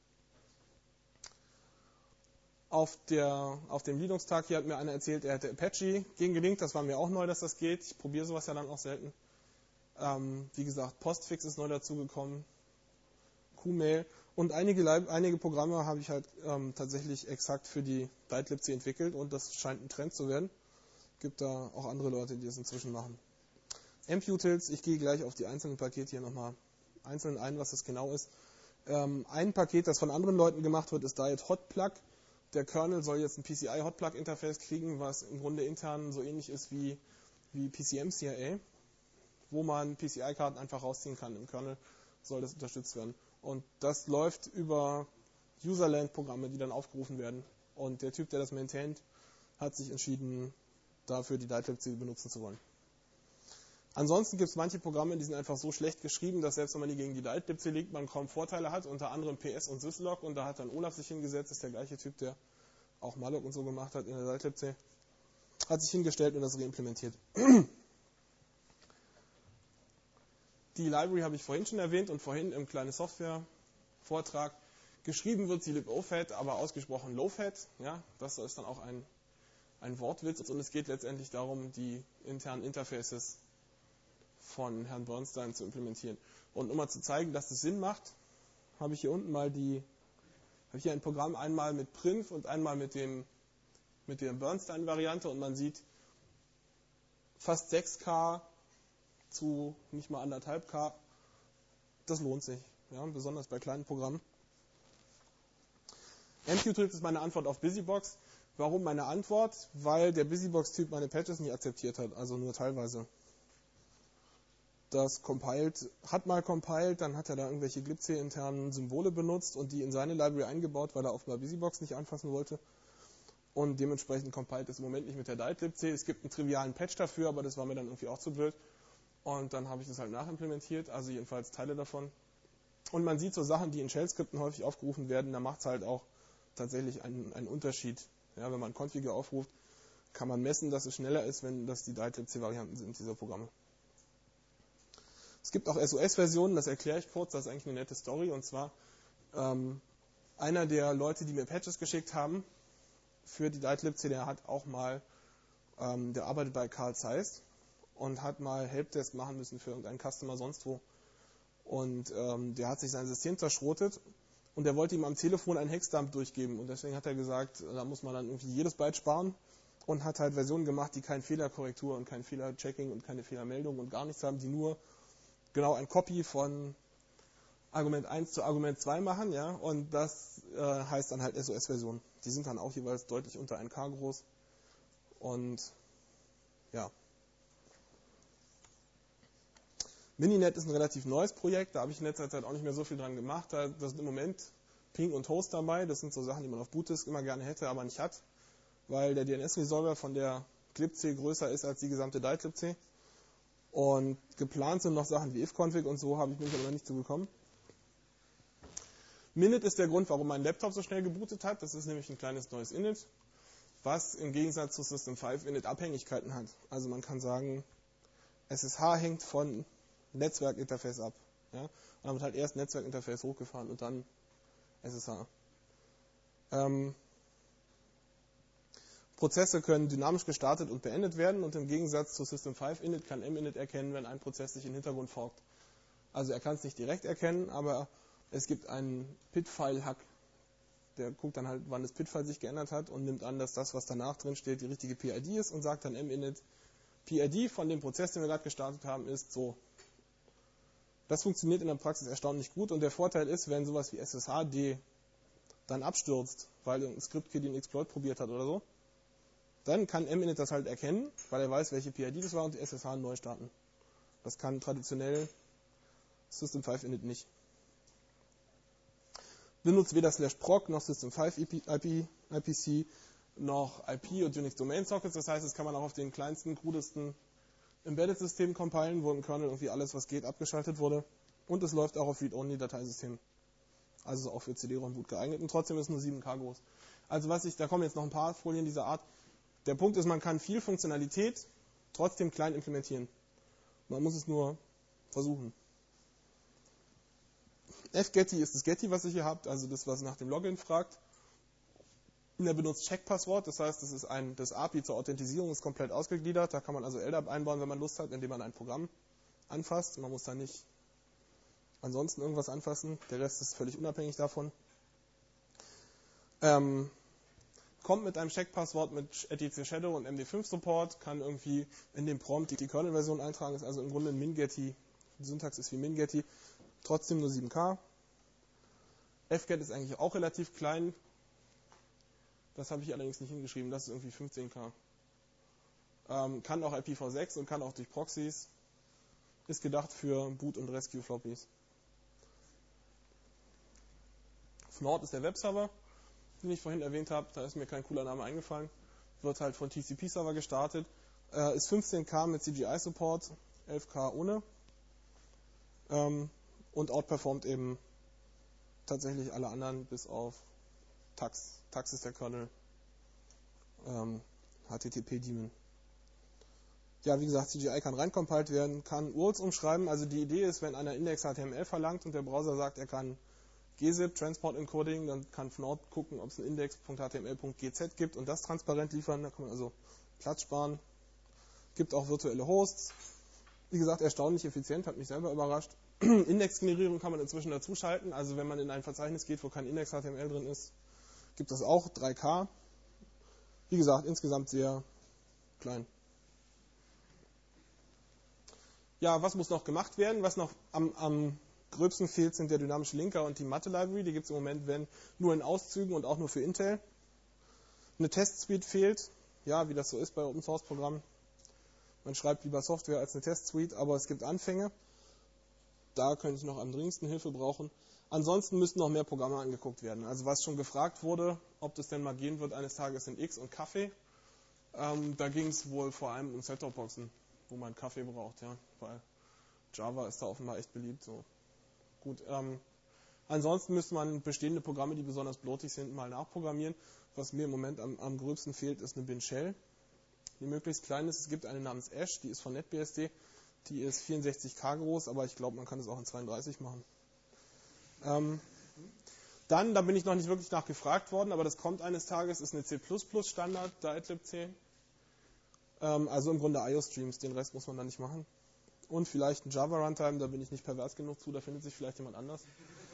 auf, der, auf dem Linux-Tag hier hat mir einer erzählt, er hätte Apache gegen gelingt. Das war mir auch neu, dass das geht. Ich probiere sowas ja dann auch selten. Ähm, wie gesagt, Postfix ist neu dazugekommen. Qmail. Und einige, einige Programme habe ich halt ähm, tatsächlich exakt für die Leitlibc entwickelt und das scheint ein Trend zu werden. Gibt da auch andere Leute, die das inzwischen machen. Amputils, ich gehe gleich auf die einzelnen Pakete hier nochmal einzeln ein, was das genau ist. Ähm, ein Paket, das von anderen Leuten gemacht wird, ist Diet Hotplug. Der Kernel soll jetzt ein P C I Hotplug Interface kriegen, was im Grunde intern so ähnlich ist wie, wie P C M C I A, wo man P C I-Karten einfach rausziehen kann. Im Kernel soll das unterstützt werden. Und das läuft über Userland-Programme, die dann aufgerufen werden. Und der Typ, der das maintaint, hat sich entschieden, dafür die Leitlibc benutzen zu wollen. Ansonsten gibt es manche Programme, die sind einfach so schlecht geschrieben, dass selbst wenn man die gegen die Leitlibc legt, man kaum Vorteile hat, unter anderem P S und Syslog. Und da hat dann Olaf sich hingesetzt, das ist der gleiche Typ, der auch malloc und so gemacht hat in der Leitlibc, hat sich hingestellt und das reimplementiert. Die Library habe ich vorhin schon erwähnt und vorhin im kleinen Software-Vortrag. Geschrieben wird sie libofat, aber ausgesprochen lowfat. Ja, das ist dann auch ein, ein Wortwitz. Und es geht letztendlich darum, die internen Interfaces von Herrn Bernstein zu implementieren. Und um mal zu zeigen, dass das Sinn macht, habe ich hier unten mal die, habe ich hier ein Programm einmal mit Prinv und einmal mit dem mit der Bernstein-Variante und man sieht fast sechs K zu nicht mal anderthalb K. Das lohnt sich, ja, besonders bei kleinen Programmen. Amputils ist meine Antwort auf Busybox. Warum meine Antwort? Weil der Busybox-Typ meine Patches nicht akzeptiert hat, also nur teilweise. Das compiled, hat mal compiled, dann hat er da irgendwelche glibc-internen Symbole benutzt und die in seine Library eingebaut, weil er offenbar Busybox nicht anfassen wollte. Und dementsprechend compiled es im Moment nicht mit der Leitlibc. Es gibt einen trivialen Patch dafür, aber das war mir dann irgendwie auch zu blöd. Und dann habe ich das halt nachimplementiert, also jedenfalls Teile davon. Und man sieht so Sachen, die in Shell-Skripten häufig aufgerufen werden, da macht es halt auch tatsächlich einen, einen Unterschied. Ja, wenn man Configure aufruft, kann man messen, dass es schneller ist, wenn das die Leitlibc-Varianten sind dieser Programme. Es gibt auch S O S-Versionen, das erkläre ich kurz, das ist eigentlich eine nette Story. Und zwar ähm, einer der Leute, die mir Patches geschickt haben für die Leitlibc, der hat auch mal, ähm, der arbeitet bei Carl Zeiss und hat mal Helpdesk machen müssen für irgendeinen Customer sonst wo. Und ähm, der hat sich sein System zerschrotet und der wollte ihm am Telefon einen Hexdump durchgeben. Und deswegen hat er gesagt, da muss man dann irgendwie jedes Byte sparen und hat halt Versionen gemacht, die keine Fehlerkorrektur und kein Fehlerchecking und keine Fehlermeldung und gar nichts haben, die nur genau ein Copy von Argument eins zu Argument zwei machen. Ja? Und das äh, heißt dann halt S O S-Version. Die sind dann auch jeweils deutlich unter ein K groß. Und ja. Mininet ist ein relativ neues Projekt, da habe ich in letzter Zeit auch nicht mehr so viel dran gemacht. Da sind im Moment Ping und Host dabei, das sind so Sachen, die man auf Bootdisk immer gerne hätte, aber nicht hat, weil der D N S-Resolver von der glibc größer ist als die gesamte Leitlibc. Und geplant sind noch Sachen wie ifconfig und so, habe ich mich aber noch nicht zugekommen. Minit ist der Grund, warum mein Laptop so schnell gebootet hat. Das ist nämlich ein kleines neues Init, was im Gegensatz zu System fünf Init Abhängigkeiten hat. Also man kann sagen, S S H hängt von Netzwerkinterface ab. Ja? Und dann wird halt erst Netzwerkinterface hochgefahren und dann S S H. Ähm, Prozesse können dynamisch gestartet und beendet werden und im Gegensatz zu System fünf Init kann Minit erkennen, wenn ein Prozess sich im Hintergrund forkt. Also er kann es nicht direkt erkennen, aber es gibt einen Pid-File-Hack, der guckt dann halt, wann das Pid-File sich geändert hat und nimmt an, dass das, was danach drin steht, die richtige P I D ist und sagt dann Minit, P I D von dem Prozess, den wir gerade gestartet haben, ist so. Das funktioniert in der Praxis erstaunlich gut und der Vorteil ist, wenn sowas wie S S H D dann abstürzt, weil irgendein Script-Kid den Exploit probiert hat oder so, dann kann Minit das halt erkennen, weil er weiß, welche P I D das war und die S S H neu starten. Das kann traditionell System fünf Init nicht. Benutzt weder slash proc noch System fünf I P C noch I P und Unix Domain Sockets. Das heißt, das kann man auch auf den kleinsten, krudesten Embedded-Systemen compilen, wo im Kernel irgendwie alles, was geht, abgeschaltet wurde. Und es läuft auch auf Read-Only-Dateisystemen. Also auch für C D-ROM gut geeignet. Und trotzdem ist es nur sieben K groß. Also was ich, da kommen jetzt noch ein paar Folien dieser Art. Der Punkt ist, man kann viel Funktionalität trotzdem klein implementieren. Man muss es nur versuchen. fgetty ist das Getty, was ihr hier habt, also das, was nach dem Login fragt. Der benutzt Checkpasswort, das heißt, das ist ein, das A P I zur Authentisierung ist komplett ausgegliedert. Da kann man also L D A P einbauen, wenn man Lust hat, indem man ein Programm anfasst. Man muss da nicht ansonsten irgendwas anfassen. Der Rest ist völlig unabhängig davon. Ähm, kommt mit einem Checkpasswort mit E T C Shadow und M D fünf Support, kann irgendwie in dem Prompt die Kernel-Version eintragen, ist also im Grunde ein MinGetty. Die Syntax ist wie MinGetty, trotzdem nur sieben K. fget ist eigentlich auch relativ klein. Das habe ich allerdings nicht hingeschrieben, das ist irgendwie fünfzehn K. Ähm, kann auch I P v sechs und kann auch durch Proxys. Ist gedacht für Boot- und Rescue-Floppies. Fnord ist der Webserver, den ich vorhin erwähnt habe. Da ist mir kein cooler Name eingefallen. Wird halt von T C P-Server gestartet. Äh, ist fünfzehn K mit C G I-Support, elf K ohne. Ähm, und outperformt eben tatsächlich alle anderen bis auf Tux. Tux ist der Kernel. Ähm, H T T P-Daemon. Ja, wie gesagt, C G I kann reincompiled werden, kann U R Ls umschreiben. Also die Idee ist, wenn einer Index H T M L verlangt und der Browser sagt, er kann G Z I P, Transport Encoding, dann kann Fnord gucken, ob es einen Index.html.gz gibt und das transparent liefern. Da kann man also Platz sparen. Gibt auch virtuelle Hosts. Wie gesagt, erstaunlich effizient, hat mich selber überrascht. Indexgenerierung kann man inzwischen dazuschalten. Also wenn man in ein Verzeichnis geht, wo kein Index H T M L drin ist, gibt das auch drei K. Wie gesagt, insgesamt sehr klein. Ja, was muss noch gemacht werden? Was noch am, am gröbsten fehlt, sind der dynamische Linker und die Mathe-Library. Die gibt es im Moment wenn, nur in Auszügen und auch nur für Intel. Eine Test-Suite fehlt. Ja, wie das so ist bei Open-Source-Programmen. Man schreibt lieber Software als eine Test-Suite, aber es gibt Anfänge. Da könnte ich noch am dringendsten Hilfe brauchen. Ansonsten müssten noch mehr Programme angeguckt werden. Also was schon gefragt wurde, ob das denn mal gehen wird eines Tages in X und Kaffee. Ähm, da ging es wohl vor allem um Set-Top-Boxen, wo man Kaffee braucht, ja, weil Java ist da offenbar echt beliebt. So. Gut, ähm, ansonsten müsste man bestehende Programme, die besonders blotig sind, mal nachprogrammieren. Was mir im Moment am, am gröbsten fehlt, ist eine Bin-Shell, die möglichst klein ist. Es gibt eine namens Ash, die ist von NetBSD, die ist vierundsechzig K groß, aber ich glaube, man kann das auch in zweiunddreißig machen. Ähm, dann, da bin ich noch nicht wirklich nachgefragt worden, aber das kommt eines Tages, ist eine C plus plus Standard, dietlib-C. Ähm, also im Grunde I O-Streams, den Rest muss man da nicht machen. Und vielleicht ein Java Runtime, da bin ich nicht pervers genug zu, da findet sich vielleicht jemand anders.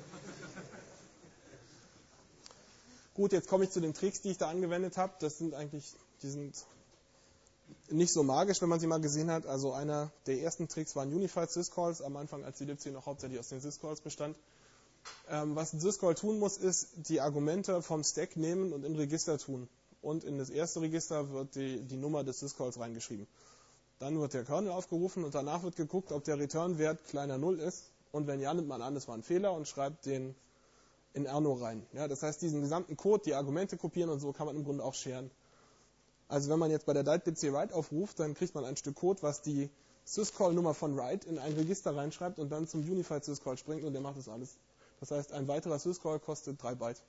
Gut, jetzt komme ich zu den Tricks, die ich da angewendet habe. Das sind eigentlich, die sind nicht so magisch, wenn man sie mal gesehen hat. Also einer der ersten Tricks waren Unified Syscalls, am Anfang als die libc noch hauptsächlich aus den Syscalls bestand. Ähm, was ein Syscall tun muss, ist die Argumente vom Stack nehmen und in Register tun. Und in das erste Register wird die, die Nummer des Syscalls reingeschrieben. Dann wird der Kernel aufgerufen und danach wird geguckt, ob der Return-Wert kleiner null ist. Und wenn ja, nimmt man an, das war ein Fehler und schreibt den in Erno rein. Ja, das heißt, diesen gesamten Code, die Argumente kopieren und so kann man im Grunde auch scheren. Also wenn man jetzt bei der dietlib-C write aufruft, dann kriegt man ein Stück Code, was die Syscall-Nummer von write in ein Register reinschreibt und dann zum Unified Syscall springt und der macht das alles. Das heißt, ein weiterer Syscall kostet drei Byte.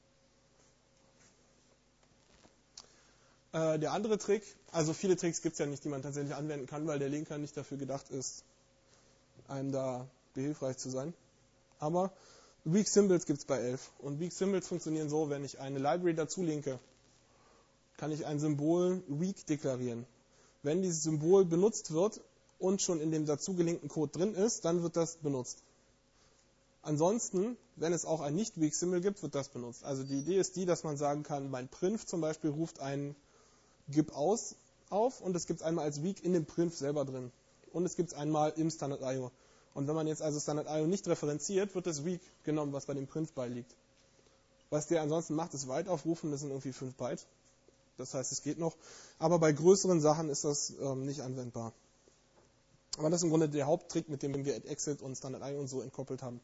Äh, der andere Trick, also viele Tricks gibt es ja nicht, die man tatsächlich anwenden kann, weil der Linker nicht dafür gedacht ist, einem da behilfreich zu sein. Aber Weak Symbols gibt es bei elf. Und Weak Symbols funktionieren so, wenn ich eine Library dazu linke, kann ich ein Symbol weak deklarieren. Wenn dieses Symbol benutzt wird und schon in dem dazu gelinkten Code drin ist, dann wird das benutzt. Ansonsten, wenn es auch ein Nicht-Weak-Symbol gibt, wird das benutzt. Also die Idee ist die, dass man sagen kann, mein Print zum Beispiel ruft ein Gib aus auf und es gibt es einmal als Weak in dem Print selber drin. Und es gibt es einmal im Standard I O. Und wenn man jetzt also Standard I O nicht referenziert, wird das Weak genommen, was bei dem Print beiliegt. Was der ansonsten macht, ist write aufrufen, das sind irgendwie fünf Byte. Das heißt, es geht noch. Aber bei größeren Sachen ist das ähm, nicht anwendbar. Aber das ist im Grunde der Haupttrick, mit dem wir Exit und Standard I O und so entkoppelt haben.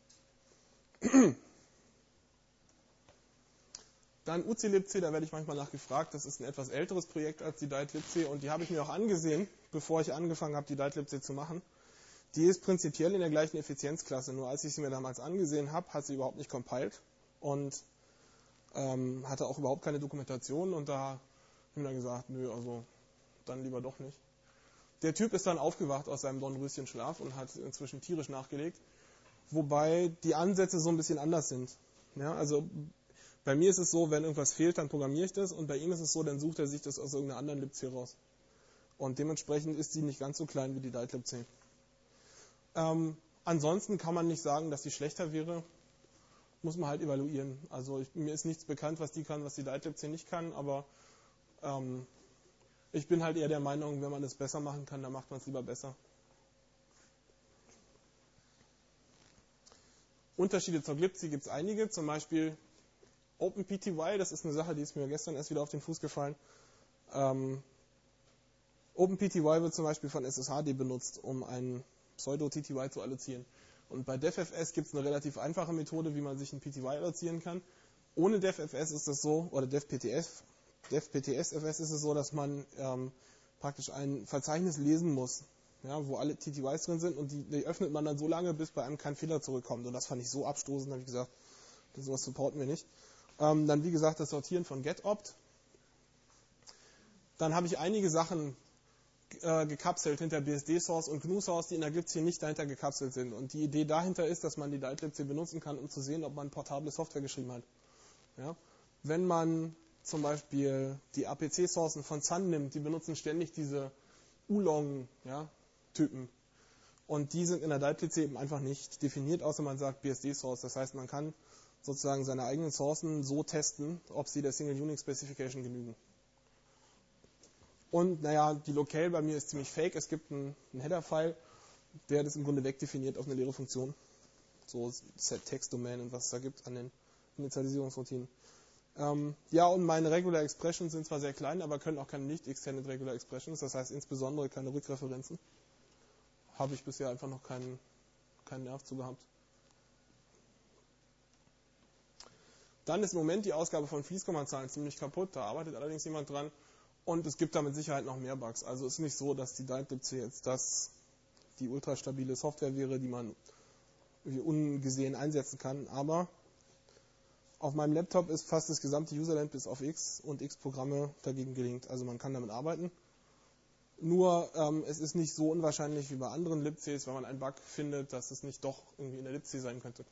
Dann U C libc, da werde ich manchmal nachgefragt. Das ist ein etwas älteres Projekt als die dietlib-C und die habe ich mir auch angesehen, bevor ich angefangen habe, die dietlib-C zu machen. Die ist prinzipiell in der gleichen Effizienzklasse, nur als ich sie mir damals angesehen habe, hat sie überhaupt nicht compiled und ähm, hatte auch überhaupt keine Dokumentation und da Ich habe dann gesagt, nö, also dann lieber doch nicht. Der Typ ist dann aufgewacht aus seinem Dornröschenschlaf und hat inzwischen tierisch nachgelegt, wobei die Ansätze so ein bisschen anders sind. Ja, also bei mir ist es so, wenn irgendwas fehlt, dann programmiere ich das, und bei ihm ist es so, dann sucht er sich das aus irgendeiner anderen libc raus. Und dementsprechend ist die nicht ganz so klein wie die DietLib-C. Ähm, ansonsten kann man nicht sagen, dass die schlechter wäre. Muss man halt evaluieren. Also ich, mir ist nichts bekannt, was die kann, was die DietLib-C nicht kann, aber ähm, ich bin halt eher der Meinung, wenn man es besser machen kann, dann macht man es lieber besser. Unterschiede zur glibc gibt es einige, zum Beispiel OpenPTY, das ist eine Sache, die ist mir gestern erst wieder auf den Fuß gefallen. Ähm, OpenPTY wird zum Beispiel von S S H D benutzt, um ein Pseudo-T T Y zu allozieren. Und bei DevFS gibt es eine relativ einfache Methode, wie man sich ein P T Y allozieren kann. Ohne DevFS ist es so, oder DevPTS, DevPTSFS ist es so, dass man ähm, praktisch ein Verzeichnis lesen muss, ja, wo alle T T Ys drin sind, und die, die öffnet man dann so lange, bis bei einem kein Fehler zurückkommt. Und das fand ich so abstoßend, habe ich gesagt, sowas supporten wir nicht. Ähm, dann, wie gesagt, das Sortieren von GetOpt. Dann habe ich einige Sachen äh, gekapselt hinter B S D-Source und G N U-Source, die in der glibc hier nicht dahinter gekapselt sind. Und die Idee dahinter ist, dass man die DietLib-C benutzen kann, um zu sehen, ob man portable Software geschrieben hat. Ja? Wenn man zum Beispiel die A P C-Sourcen von Sun nimmt, die benutzen ständig diese Oolong-Typen. Ja, und die sind in der DietLib-C eben einfach nicht definiert, außer man sagt B S D-Source. Das heißt, man kann sozusagen seine eigenen Sourcen so testen, ob sie der Single Unix Specification genügen. Und naja, die Locale bei mir ist ziemlich fake. Es gibt einen, einen Header-File, der das im Grunde wegdefiniert auf eine leere Funktion. So Set-Text-Domain und was es da gibt an den Initialisierungsroutinen. Ähm, ja, und meine Regular Expressions sind zwar sehr klein, aber können auch keine nicht-extended Regular Expressions, das heißt insbesondere keine Rückreferenzen. Habe ich bisher einfach noch keinen, keinen Nerv zu gehabt. Dann ist im Moment die Ausgabe von Fließkommazahlen ziemlich kaputt, da arbeitet allerdings jemand dran. Und es gibt da mit Sicherheit noch mehr Bugs. Also es ist nicht so, dass die DietLib-C jetzt das die ultrastabile Software wäre, die man wie ungesehen einsetzen kann. Aber auf meinem Laptop ist fast das gesamte Userland bis auf X und X-Programme dagegen gelingt. Also man kann damit arbeiten. Nur ähm, es ist nicht so unwahrscheinlich wie bei anderen libcs, wenn man einen Bug findet, dass es nicht doch irgendwie in der libc sein könnte.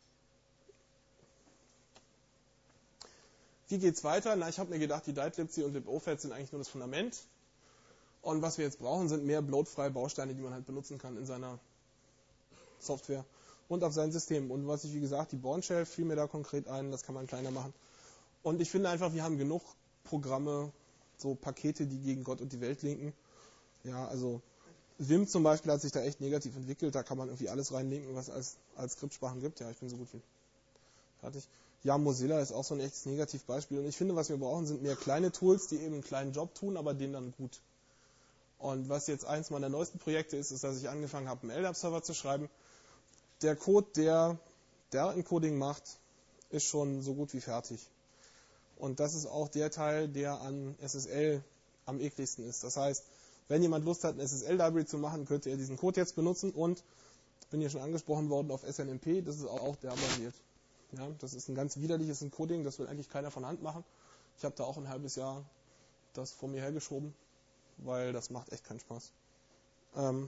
Wie geht es weiter? Na, ich habe mir gedacht, die DietLib-C und libofat sind eigentlich nur das Fundament. Und was wir jetzt brauchen, sind mehr bloatfreie Bausteine, die man halt benutzen kann in seiner Software und auf seinem System. Und was ich, wie gesagt, die Bourne Shell fiel mir da konkret ein, das kann man kleiner machen. Und ich finde einfach, wir haben genug Programme, so Pakete, die gegen Gott und die Welt linken. Ja, also Vim zum Beispiel hat sich da echt negativ entwickelt, da kann man irgendwie alles reinlinken, was es als, als Skriptsprachen gibt. Ja, ich bin so gut wie fertig. Ja, Mozilla ist auch so ein echtes Negativbeispiel. Und ich finde, was wir brauchen, sind mehr kleine Tools, die eben einen kleinen Job tun, aber den dann gut. Und was jetzt eins meiner neuesten Projekte ist, ist, dass ich angefangen habe, einen L D A P-Server zu schreiben. Der Code, der der Encoding macht, ist schon so gut wie fertig. Und das ist auch der Teil, der an S S L am ekligsten ist. Das heißt, wenn jemand Lust hat, eine S S L-Library zu machen, könnte er diesen Code jetzt benutzen. Und ich bin hier schon angesprochen worden auf S N M P, das ist auch der basiert. Ja, das ist ein ganz widerliches Encoding, das will eigentlich keiner von Hand machen. Ich habe da auch ein halbes Jahr das vor mir hergeschoben, weil das macht echt keinen Spaß. Ähm,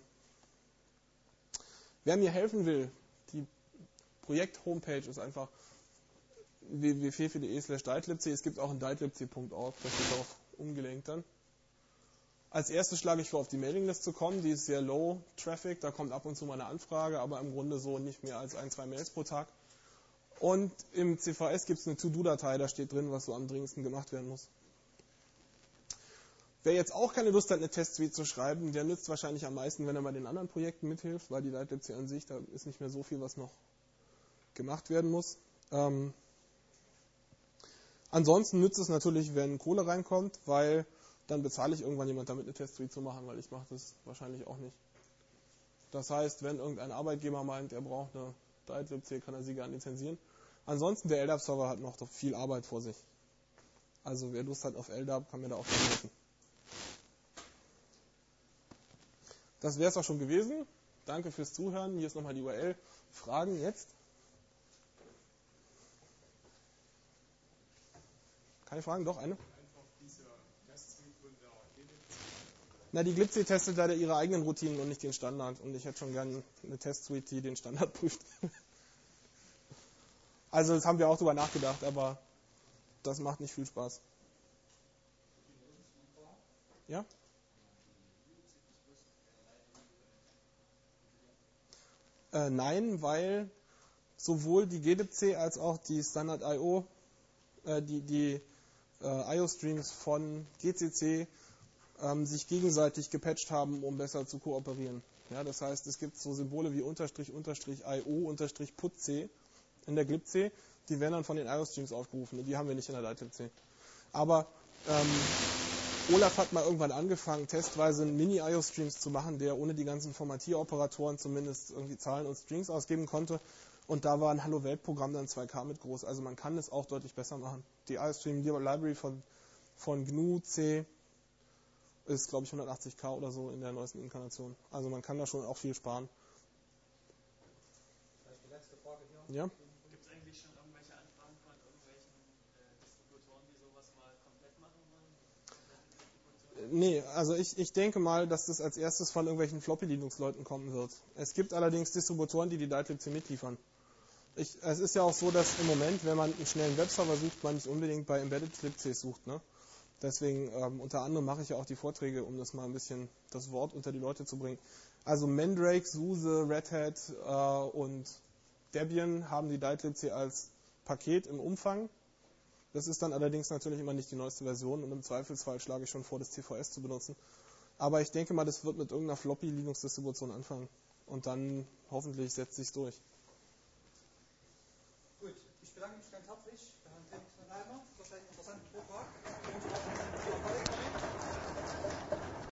wer mir helfen will, die Projekt-Homepage ist einfach w w w punkt f d e slash DietLibC. Es gibt auch ein DietLibC punkt org, das wird auch umgelenkt dann. Als erstes schlage ich vor, auf die Mailinglist zu kommen. Die ist sehr low Traffic, da kommt ab und zu mal eine Anfrage, aber im Grunde so nicht mehr als ein, zwei Mails pro Tag. Und im C V S gibt es eine To-Do-Datei, da steht drin, was so am dringendsten gemacht werden muss. Wer jetzt auch keine Lust hat, eine Test-Suite zu schreiben, der nützt wahrscheinlich am meisten, wenn er bei den anderen Projekten mithilft, weil die DietLibC an sich, da ist nicht mehr so viel, was noch gemacht werden muss. Ähm, ansonsten nützt es natürlich, wenn Kohle reinkommt, weil dann bezahle ich irgendwann jemand damit, eine Test-Suite zu machen, weil ich mache das wahrscheinlich auch nicht. Das heißt, wenn irgendein Arbeitgeber meint, er braucht eine DietLibC, kann er sie gerne lizenzieren. Ansonsten, der L D A P-Server hat noch viel Arbeit vor sich. Also wer Lust hat auf L D A P, kann mir da auch helfen. Das wäre es auch schon gewesen. Danke fürs Zuhören. Hier ist nochmal die U R L. Fragen jetzt? Keine Fragen? Doch, eine? Einfach diese Tests Na, die glibc testet leider ihre eigenen Routinen und nicht den Standard. Und ich hätte schon gern eine Testsuite, die den Standard prüft. Also das haben wir auch drüber nachgedacht, aber das macht nicht viel Spaß. Ja? Äh, nein, weil sowohl die glibc als auch die Standard I O, äh, die, die äh, I O-Streams von G C C ähm, sich gegenseitig gepatcht haben, um besser zu kooperieren. Ja, das heißt, es gibt so Symbole wie Unterstrich, Unterstrich, I O, Unterstrich, putc in der glibc, die werden dann von den I O-Streams aufgerufen und die haben wir nicht in der lightlibc. Aber ähm, Olaf hat mal irgendwann angefangen, testweise Mini-I O-Streams zu machen, der ohne die ganzen Formatieroperatoren zumindest irgendwie Zahlen und Strings ausgeben konnte. Und da war ein Hallo-Welt-Programm dann zwei K mit groß. Also man kann es auch deutlich besser machen. Die I O-Stream Library von, von G N U C ist, glaube ich, hundertachtzig K oder so in der neuesten Inkarnation. Also man kann da schon auch viel sparen. Vielleicht die letzte Frage hier. Ja? Gibt es eigentlich schon irgendwelche Anfragen von irgendwelchen äh, Distributoren, die sowas mal komplett machen wollen? Nee, also ich, ich denke mal, dass das als erstes von irgendwelchen Floppy-Linux-Leuten kommen wird. Es gibt allerdings Distributoren, die die lightlibc mitliefern. Ich, es ist ja auch so, dass im Moment, wenn man einen schnellen Webserver sucht, man nicht unbedingt bei Embedded libc sucht. Ne? Deswegen, ähm, unter anderem mache ich ja auch die Vorträge, um das mal ein bisschen das Wort unter die Leute zu bringen. Also Mandrake, SUSE, Red Hat äh, und Debian haben die lightlibc als Paket im Umfang. Das ist dann allerdings natürlich immer nicht die neueste Version und im Zweifelsfall schlage ich schon vor, das T V S zu benutzen. Aber ich denke mal, das wird mit irgendeiner Floppy-Linux-Distribution anfangen. Und dann hoffentlich setzt sich's durch. Gut, ich bedanke mich ganz